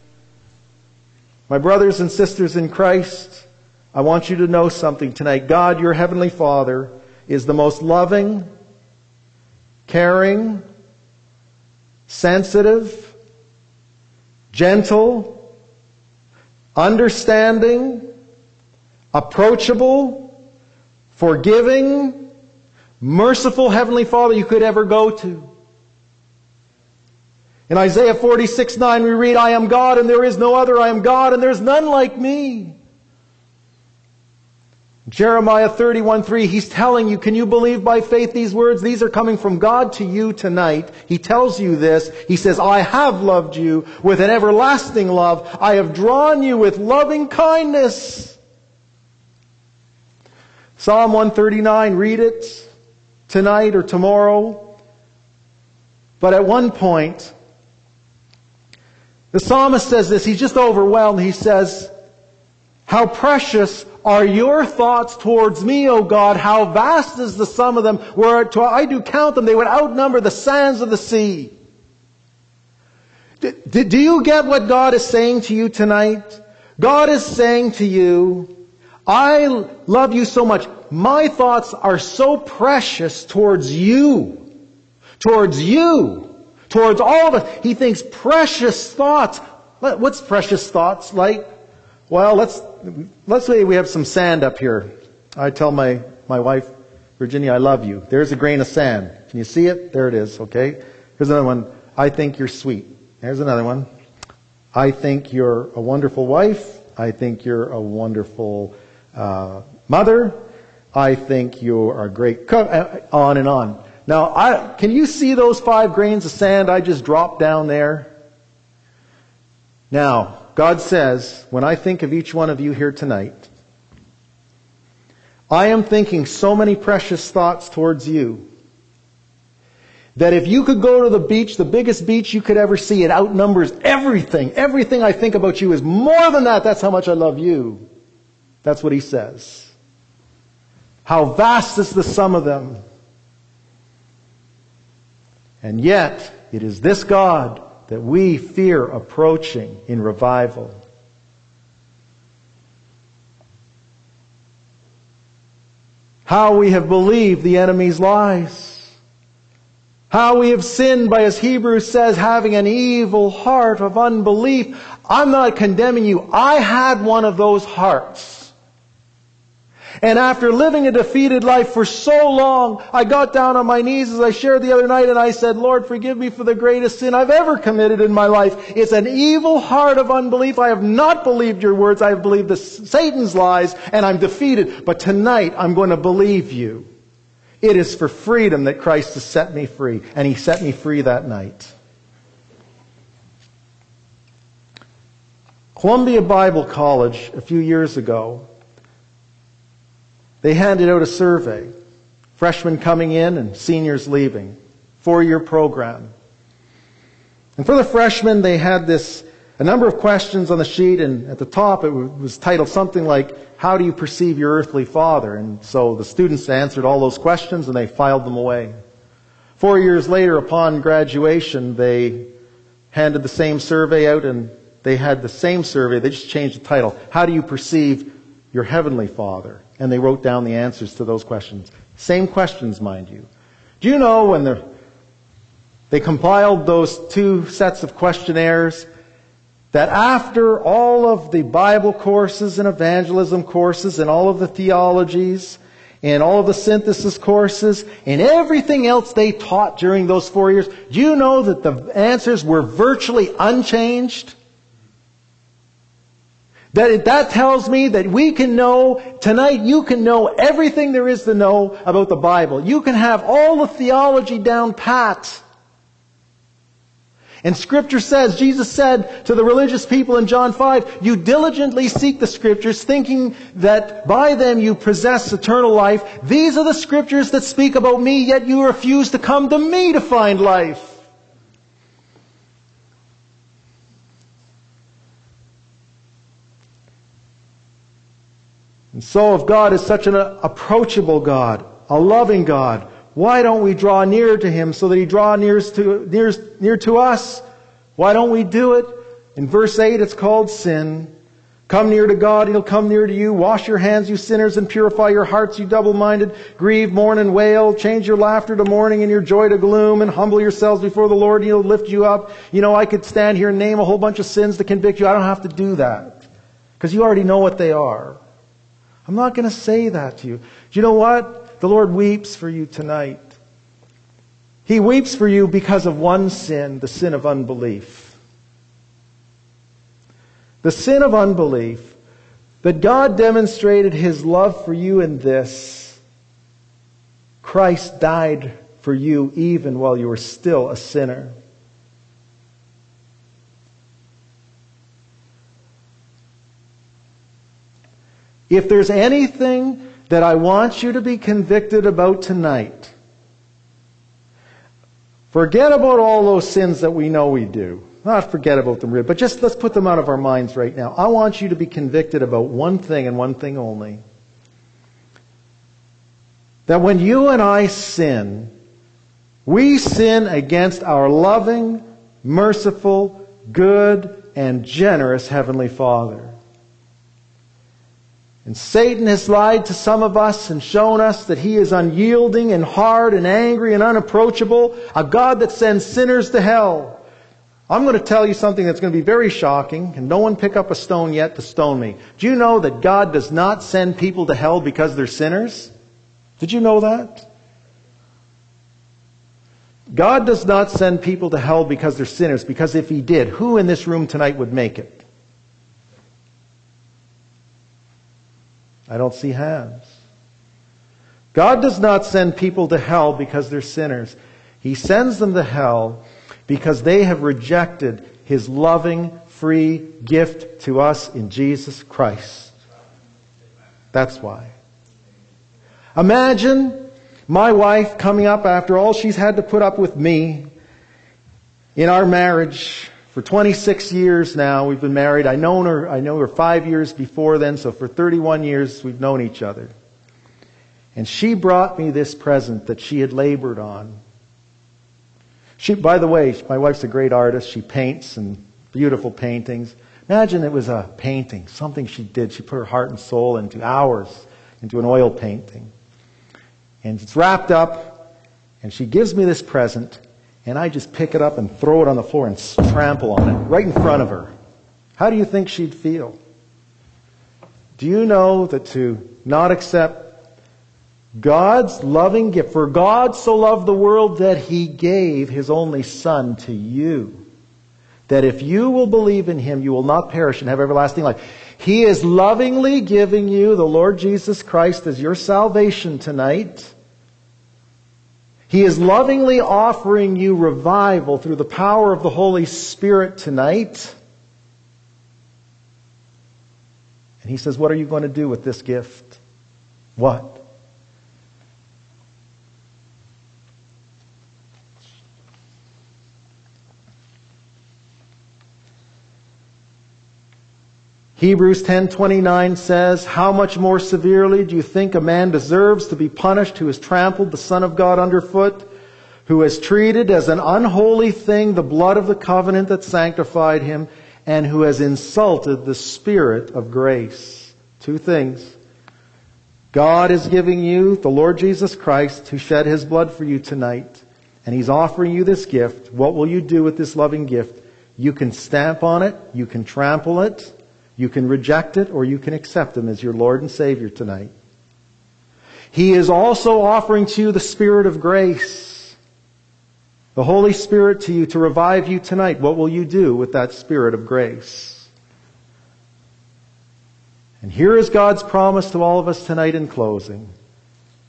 My brothers and sisters in Christ, I want you to know something tonight. God, your heavenly Father, is the most loving, caring, sensitive, gentle, understanding, approachable, forgiving, merciful Heavenly Father you could ever go to. In Isaiah 46:9 we read, "I am God and there is no other. I am God and there is none like me." Jeremiah 31:3, he's telling you, can you believe by faith these words? These are coming from God to you tonight. He tells you this. He says, "I have loved you with an everlasting love. I have drawn you with loving kindness." Psalm 139, read it tonight or tomorrow. But at one point, the psalmist says this. He's just overwhelmed. He says, "How precious are your thoughts towards me, O God? How vast is the sum of them. Were I do count them, they would outnumber the sands of the sea." Do you get what God is saying to you tonight? God is saying to you, I love you so much. My thoughts are so precious towards you. Towards you. Towards all of us. He thinks precious thoughts. What's precious thoughts like? Well, let's say we have some sand up here. I tell my wife, Virginia, I love you. There's a grain of sand. Can you see it? There it is, okay? Here's another one. I think you're sweet. There's another one. I think you're a wonderful wife. I think you're a wonderful mother. I think you're a great cook. On and on. Now, can you see those 5 grains of sand I just dropped down there? Now, God says, when I think of each one of you here tonight, I am thinking so many precious thoughts towards you that if you could go to the beach, the biggest beach you could ever see, it outnumbers everything. Everything I think about you is more than that. That's how much I love you. That's what he says. How vast is the sum of them. And yet, it is this God that we fear approaching in revival. How we have believed the enemy's lies. How we have sinned by, as Hebrews says, having an evil heart of unbelief. I'm not condemning you. I had one of those hearts. And after living a defeated life for so long, I got down on my knees as I shared the other night and I said, Lord, forgive me for the greatest sin I've ever committed in my life. It's an evil heart of unbelief. I have not believed your words. I have believed Satan's lies and I'm defeated. But tonight I'm going to believe you. It is for freedom that Christ has set me free. And he set me free that night. Columbia Bible College, a few years ago, they handed out a survey. Freshmen coming in and seniors leaving. 4-year program. And for the freshmen, they had a number of questions on the sheet, and at the top it was titled something like, how do you perceive your earthly father? And so the students answered all those questions and they filed them away. 4 years later, upon graduation, they handed the same survey out and they had the same survey. They just changed the title. How do you perceive your heavenly Father? And they wrote down the answers to those questions. Same questions, mind you. Do you know when they compiled those 2 sets of questionnaires, that after all of the Bible courses and evangelism courses and all of the theologies and all of the synthesis courses and everything else they taught during those 4 years, do you know that the answers were virtually unchanged? That tells me that we can know, tonight you can know everything there is to know about the Bible. You can have all the theology down pat. And Scripture says, Jesus said to the religious people in John 5, you diligently seek the Scriptures, thinking that by them you possess eternal life. These are the Scriptures that speak about me, yet you refuse to come to me to find life. And so if God is such an approachable God, a loving God, why don't we draw near to Him so that He draws near to us? Why don't we do it? In verse 8 it's called sin. Come near to God, He'll come near to you. Wash your hands, you sinners, and purify your hearts, you double-minded. Grieve, mourn, and wail. Change your laughter to mourning and your joy to gloom, and humble yourselves before the Lord, and He'll lift you up. You know, I could stand here and name a whole bunch of sins to convict you. I don't have to do that, because you already know what they are. I'm not going to say that to you. Do you know what? The Lord weeps for you tonight. He weeps for you because of one sin, the sin of unbelief. The sin of unbelief. That God demonstrated His love for you in this. Christ died for you even while you were still a sinner. If there's anything that I want you to be convicted about tonight, forget about all those sins that we know we do. Not forget about them, but just let's put them out of our minds right now. I want you to be convicted about one thing and one thing only. That when you and I sin, we sin against our loving, merciful, good, and generous Heavenly Father. And Satan has lied to some of us and shown us that he is unyielding and hard and angry and unapproachable, a God that sends sinners to hell. I'm going to tell you something that's going to be very shocking, and no one pick up a stone yet to stone me. Do you know that God does not send people to hell because they're sinners? Did you know that? God does not send people to hell because they're sinners, because if He did, who in this room tonight would make it? I don't see hands. God does not send people to hell because they're sinners. He sends them to hell because they have rejected His loving, free gift to us in Jesus Christ. That's why. Imagine my wife coming up after all she's had to put up with me in our marriage. For 26 years now, we've been married. I know her 5 years before then, so for 31 years we've known each other. And she brought me this present that she had labored on. By the way, my wife's a great artist. She paints and beautiful paintings. Imagine it was a painting, something she did. She put her heart and soul into hours into an oil painting. And it's wrapped up, and she gives me this present. And I just pick it up and throw it on the floor and trample on it right in front of her. How do you think she'd feel? Do you know that to not accept God's loving gift, for God so loved the world that He gave His only Son to you, that if you will believe in Him, you will not perish and have everlasting life. He is lovingly giving you the Lord Jesus Christ as your salvation tonight. He is lovingly offering you revival through the power of the Holy Spirit tonight. And He says, what are you going to do with this gift? What? Hebrews 10:29 says, how much more severely do you think a man deserves to be punished who has trampled the Son of God underfoot, who has treated as an unholy thing the blood of the covenant that sanctified him, and who has insulted the Spirit of grace? Two things. God is giving you the Lord Jesus Christ who shed His blood for you tonight, and He's offering you this gift. What will you do with this loving gift? You can stamp on it, you can trample it, you can reject it, or you can accept Him as your Lord and Savior tonight. He is also offering to you the Spirit of grace, the Holy Spirit to you to revive you tonight. What will you do with that Spirit of grace? And here is God's promise to all of us tonight in closing.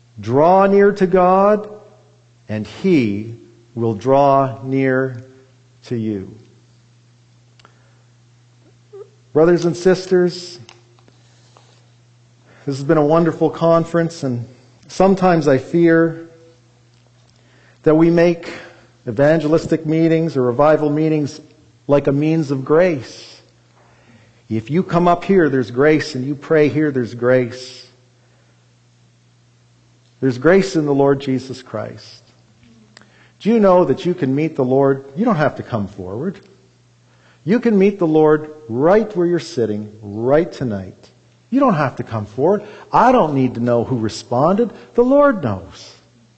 Draw near to God, and He will draw near to you. Brothers and sisters, this has been a wonderful conference, and sometimes I fear that we make evangelistic meetings or revival meetings like a means of grace. If you come up here, there's grace, and you pray here, there's grace. There's grace in the Lord Jesus Christ. Do you know that you can meet the Lord? You don't have to come forward. You can meet the Lord right where you're sitting, right tonight. You don't have to come forward. I don't need to know who responded. The Lord knows.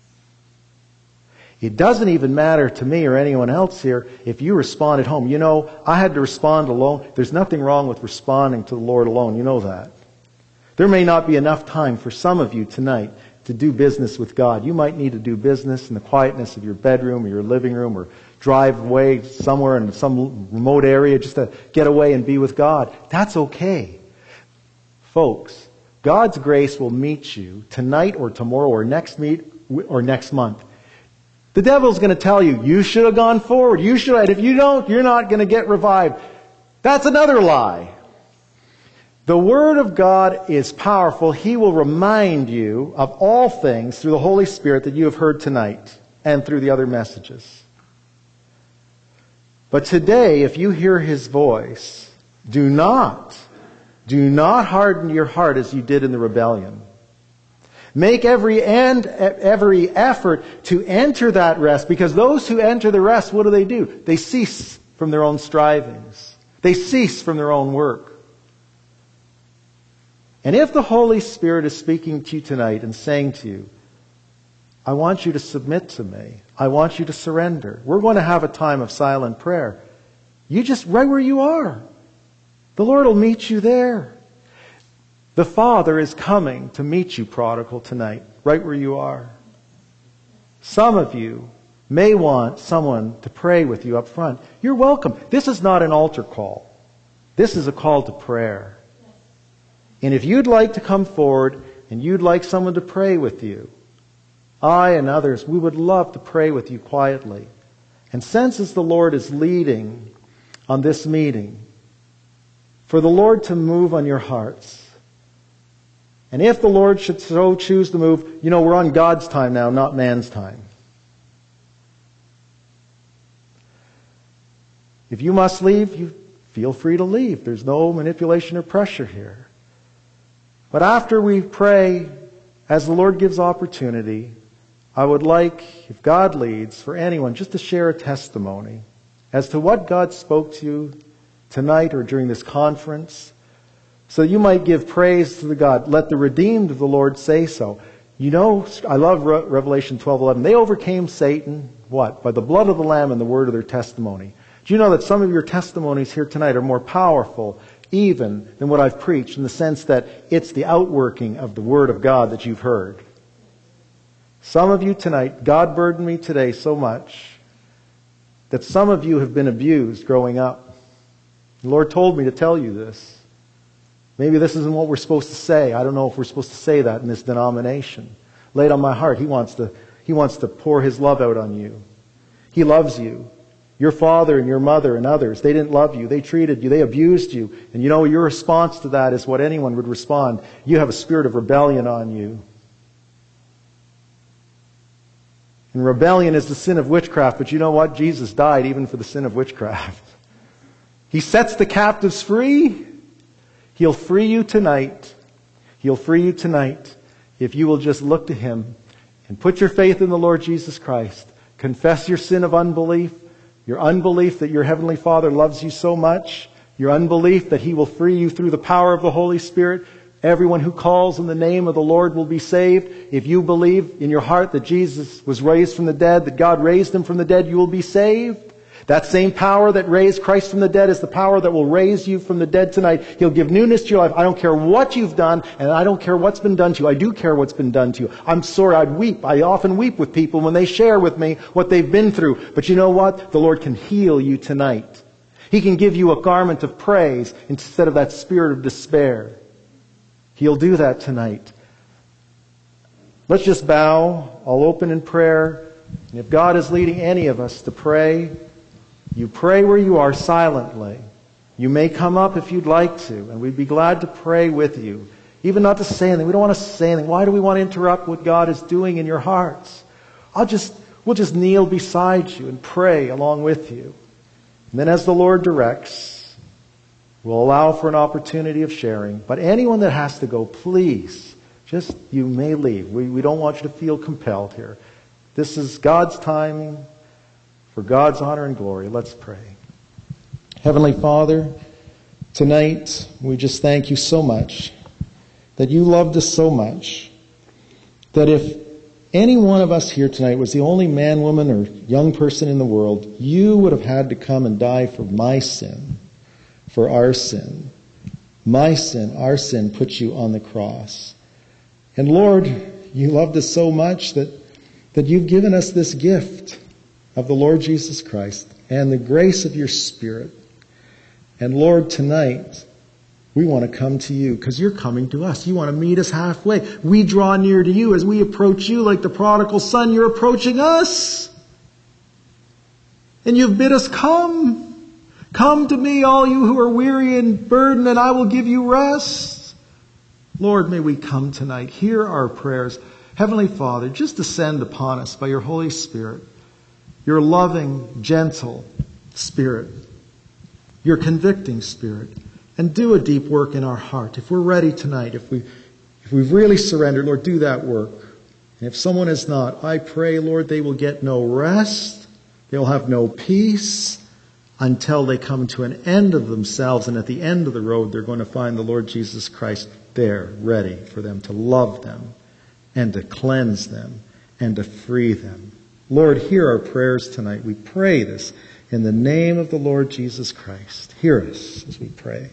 It doesn't even matter to me or anyone else here if you respond at home. You know, I had to respond alone. There's nothing wrong with responding to the Lord alone. You know that. There may not be enough time for some of you tonight to do business with God. You might need to do business in the quietness of your bedroom or your living room, or drive away somewhere in some remote area just to get away and be with God. That's okay. Folks, God's grace will meet you tonight or tomorrow or next month. The devil's going to tell you, you should have gone forward. You should have. If you don't, you're not going to get revived. That's another lie. The Word of God is powerful. He will remind you of all things through the Holy Spirit that you have heard tonight and through the other messages. But today, if you hear His voice, do not harden your heart as you did in the rebellion. Make every effort to enter that rest, because those who enter the rest, what do? They cease from their own strivings. They cease from their own work. And if the Holy Spirit is speaking to you tonight and saying to you, I want you to submit to me. I want you to surrender. We're going to have a time of silent prayer. You just, right where you are. The Lord will meet you there. The Father is coming to meet you, prodigal, tonight, right where you are. Some of you may want someone to pray with you up front. You're welcome. This is not an altar call. This is a call to prayer. And if you'd like to come forward and you'd like someone to pray with you, I and others, we would love to pray with you quietly. And sense as the Lord is leading on this meeting, for the Lord to move on your hearts. And if the Lord should so choose to move, you know, we're on God's time now, not man's time. If you must leave, you feel free to leave. There's no manipulation or pressure here. But after we pray, as the Lord gives opportunity, I would like, if God leads, for anyone just to share a testimony as to what God spoke to you tonight or during this conference, so you might give praise to the God. Let the redeemed of the Lord say so. You know, I love Revelation 12:11. They overcame Satan, what? By the blood of the Lamb and the word of their testimony. Do you know that some of your testimonies here tonight are more powerful even than what I've preached, in the sense that it's the outworking of the Word of God that you've heard? Some of you tonight, God burdened me today so much that some of you have been abused growing up. The Lord told me to tell you this. Maybe this isn't what we're supposed to say. I don't know if we're supposed to say that in this denomination. Laid on my heart. He wants to pour His love out on you. He loves you. Your father and your mother and others, they didn't love you. They treated you. They abused you. And you know, your response to that is what anyone would respond. You have a spirit of rebellion on you. And rebellion is the sin of witchcraft. But you know what? Jesus died even for the sin of witchcraft. He sets the captives free. He'll free you tonight. He'll free you tonight if you will just look to Him and put your faith in the Lord Jesus Christ. Confess your sin of unbelief. Your unbelief that your Heavenly Father loves you so much. Your unbelief that He will free you through the power of the Holy Spirit. Everyone who calls in the name of the Lord will be saved. If you believe in your heart that Jesus was raised from the dead, that God raised Him from the dead, you will be saved. That same power that raised Christ from the dead is the power that will raise you from the dead tonight. He'll give newness to your life. I don't care what you've done, and I don't care what's been done to you. I do care what's been done to you. I'm sorry, I'd weep. I often weep with people when they share with me what they've been through. But you know what? The Lord can heal you tonight. He can give you a garment of praise instead of that spirit of despair. He'll do that tonight. Let's just bow. I'll open in prayer. And if God is leading any of us to pray, You pray where you are silently. You may come up if you'd like to, and we'd be glad to pray with you. Even not to say anything. We don't want to say anything. Why do we want to interrupt what God is doing in your hearts? We'll just kneel beside you and pray along with you. And then as the Lord directs, we'll allow for an opportunity of sharing. But anyone that has to go, please, you may leave. We don't want you to feel compelled here. This is God's timing for God's honor and glory. Let's pray. Heavenly Father, tonight we just thank you so much that you loved us so much that if any one of us here tonight was the only man, woman, or young person in the world, you would have had to come and die for my sin, for our sin. My sin, our sin, put you on the cross. And Lord, you loved us so much that you've given us this gift of the Lord Jesus Christ and the grace of your Spirit. And Lord, tonight, we want to come to you because you're coming to us. You want to meet us halfway. We draw near to you as we approach you like the prodigal son. You're approaching us. And you've bid us come. Come to me, all you who are weary and burdened, and I will give you rest. Lord, may we come tonight. Hear our prayers. Heavenly Father, just descend upon us by your Holy Spirit. Your loving, gentle Spirit. Your convicting Spirit. And do a deep work in our heart. If we're ready tonight, if we've really surrendered, Lord, do that work. And if someone is not, I pray, Lord, they will get no rest. They'll have no peace until they come to an end of themselves. And at the end of the road, they're going to find the Lord Jesus Christ there, ready for them to love them and to cleanse them and to free them. Lord, hear our prayers tonight. We pray this in the name of the Lord Jesus Christ. Hear us as we pray.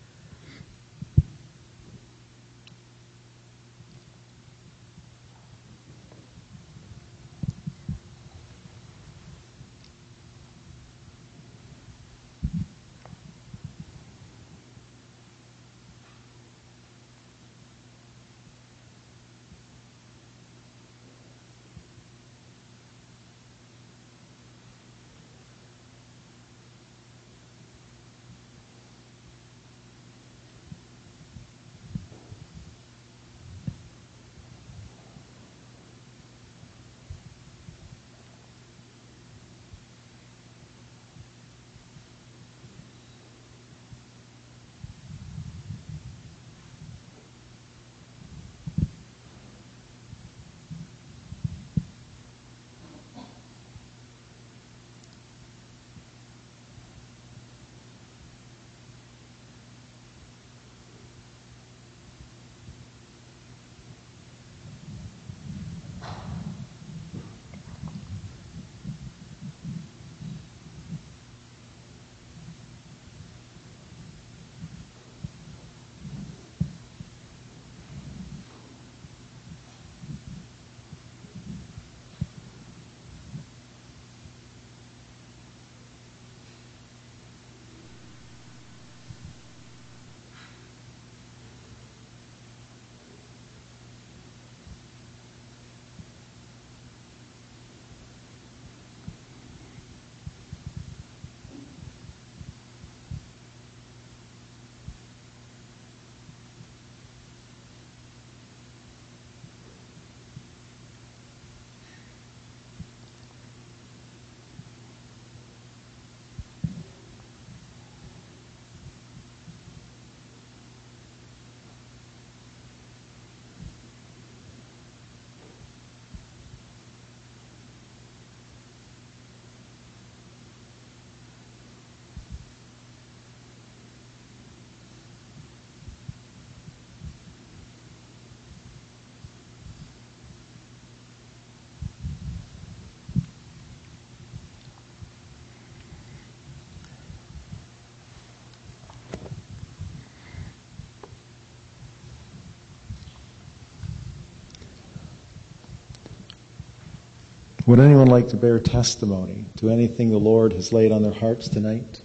Would anyone like to bear testimony to anything the Lord has laid on their hearts tonight?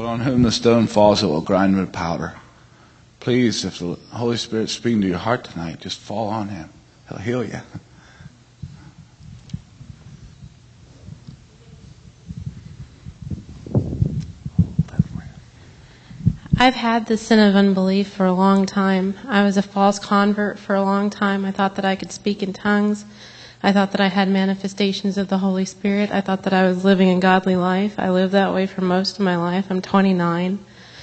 But on whom the stone falls, it will grind him to powder. Please, if the Holy Spirit's speaking to your heart tonight, just fall on him. He'll heal you. I've had the sin of unbelief for a long time. I was a false convert for a long time. I thought that I could speak in tongues. I thought that I had manifestations of the Holy Spirit. I thought that I was living a godly life. I lived that way for most of my life. I'm 29.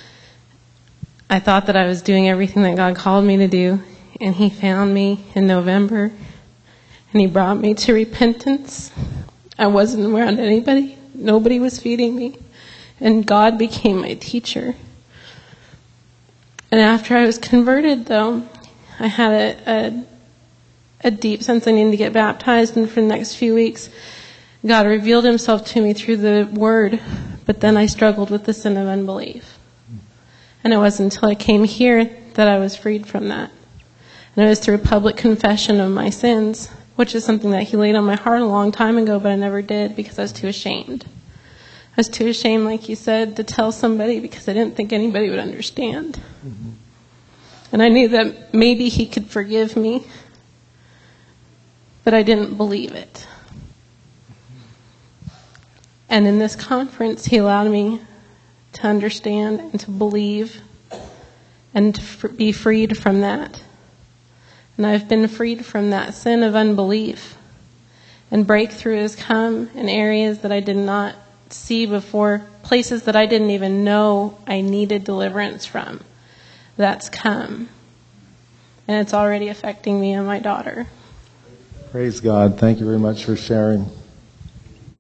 I thought that I was doing everything that God called me to do, and He found me in November, and He brought me to repentance. I wasn't around anybody. Nobody was feeding me, and God became my teacher. And after I was converted, though, I had a deep sense I needed to get baptized, and for the next few weeks, God revealed Himself to me through the Word, but then I struggled with the sin of unbelief. And it wasn't until I came here that I was freed from that. And it was through public confession of my sins, which is something that He laid on my heart a long time ago, but I never did because I was too ashamed. I was too ashamed, like you said, to tell somebody because I didn't think anybody would understand. Mm-hmm. And I knew that maybe He could forgive me, but I didn't believe it. And in this conference, He allowed me to understand and to believe and to be freed from that. And I've been freed from that sin of unbelief. And breakthrough has come in areas that I did not see before, places that I didn't even know I needed deliverance from. That's come. And it's already affecting me and my daughter. Praise God. Thank you very much for sharing.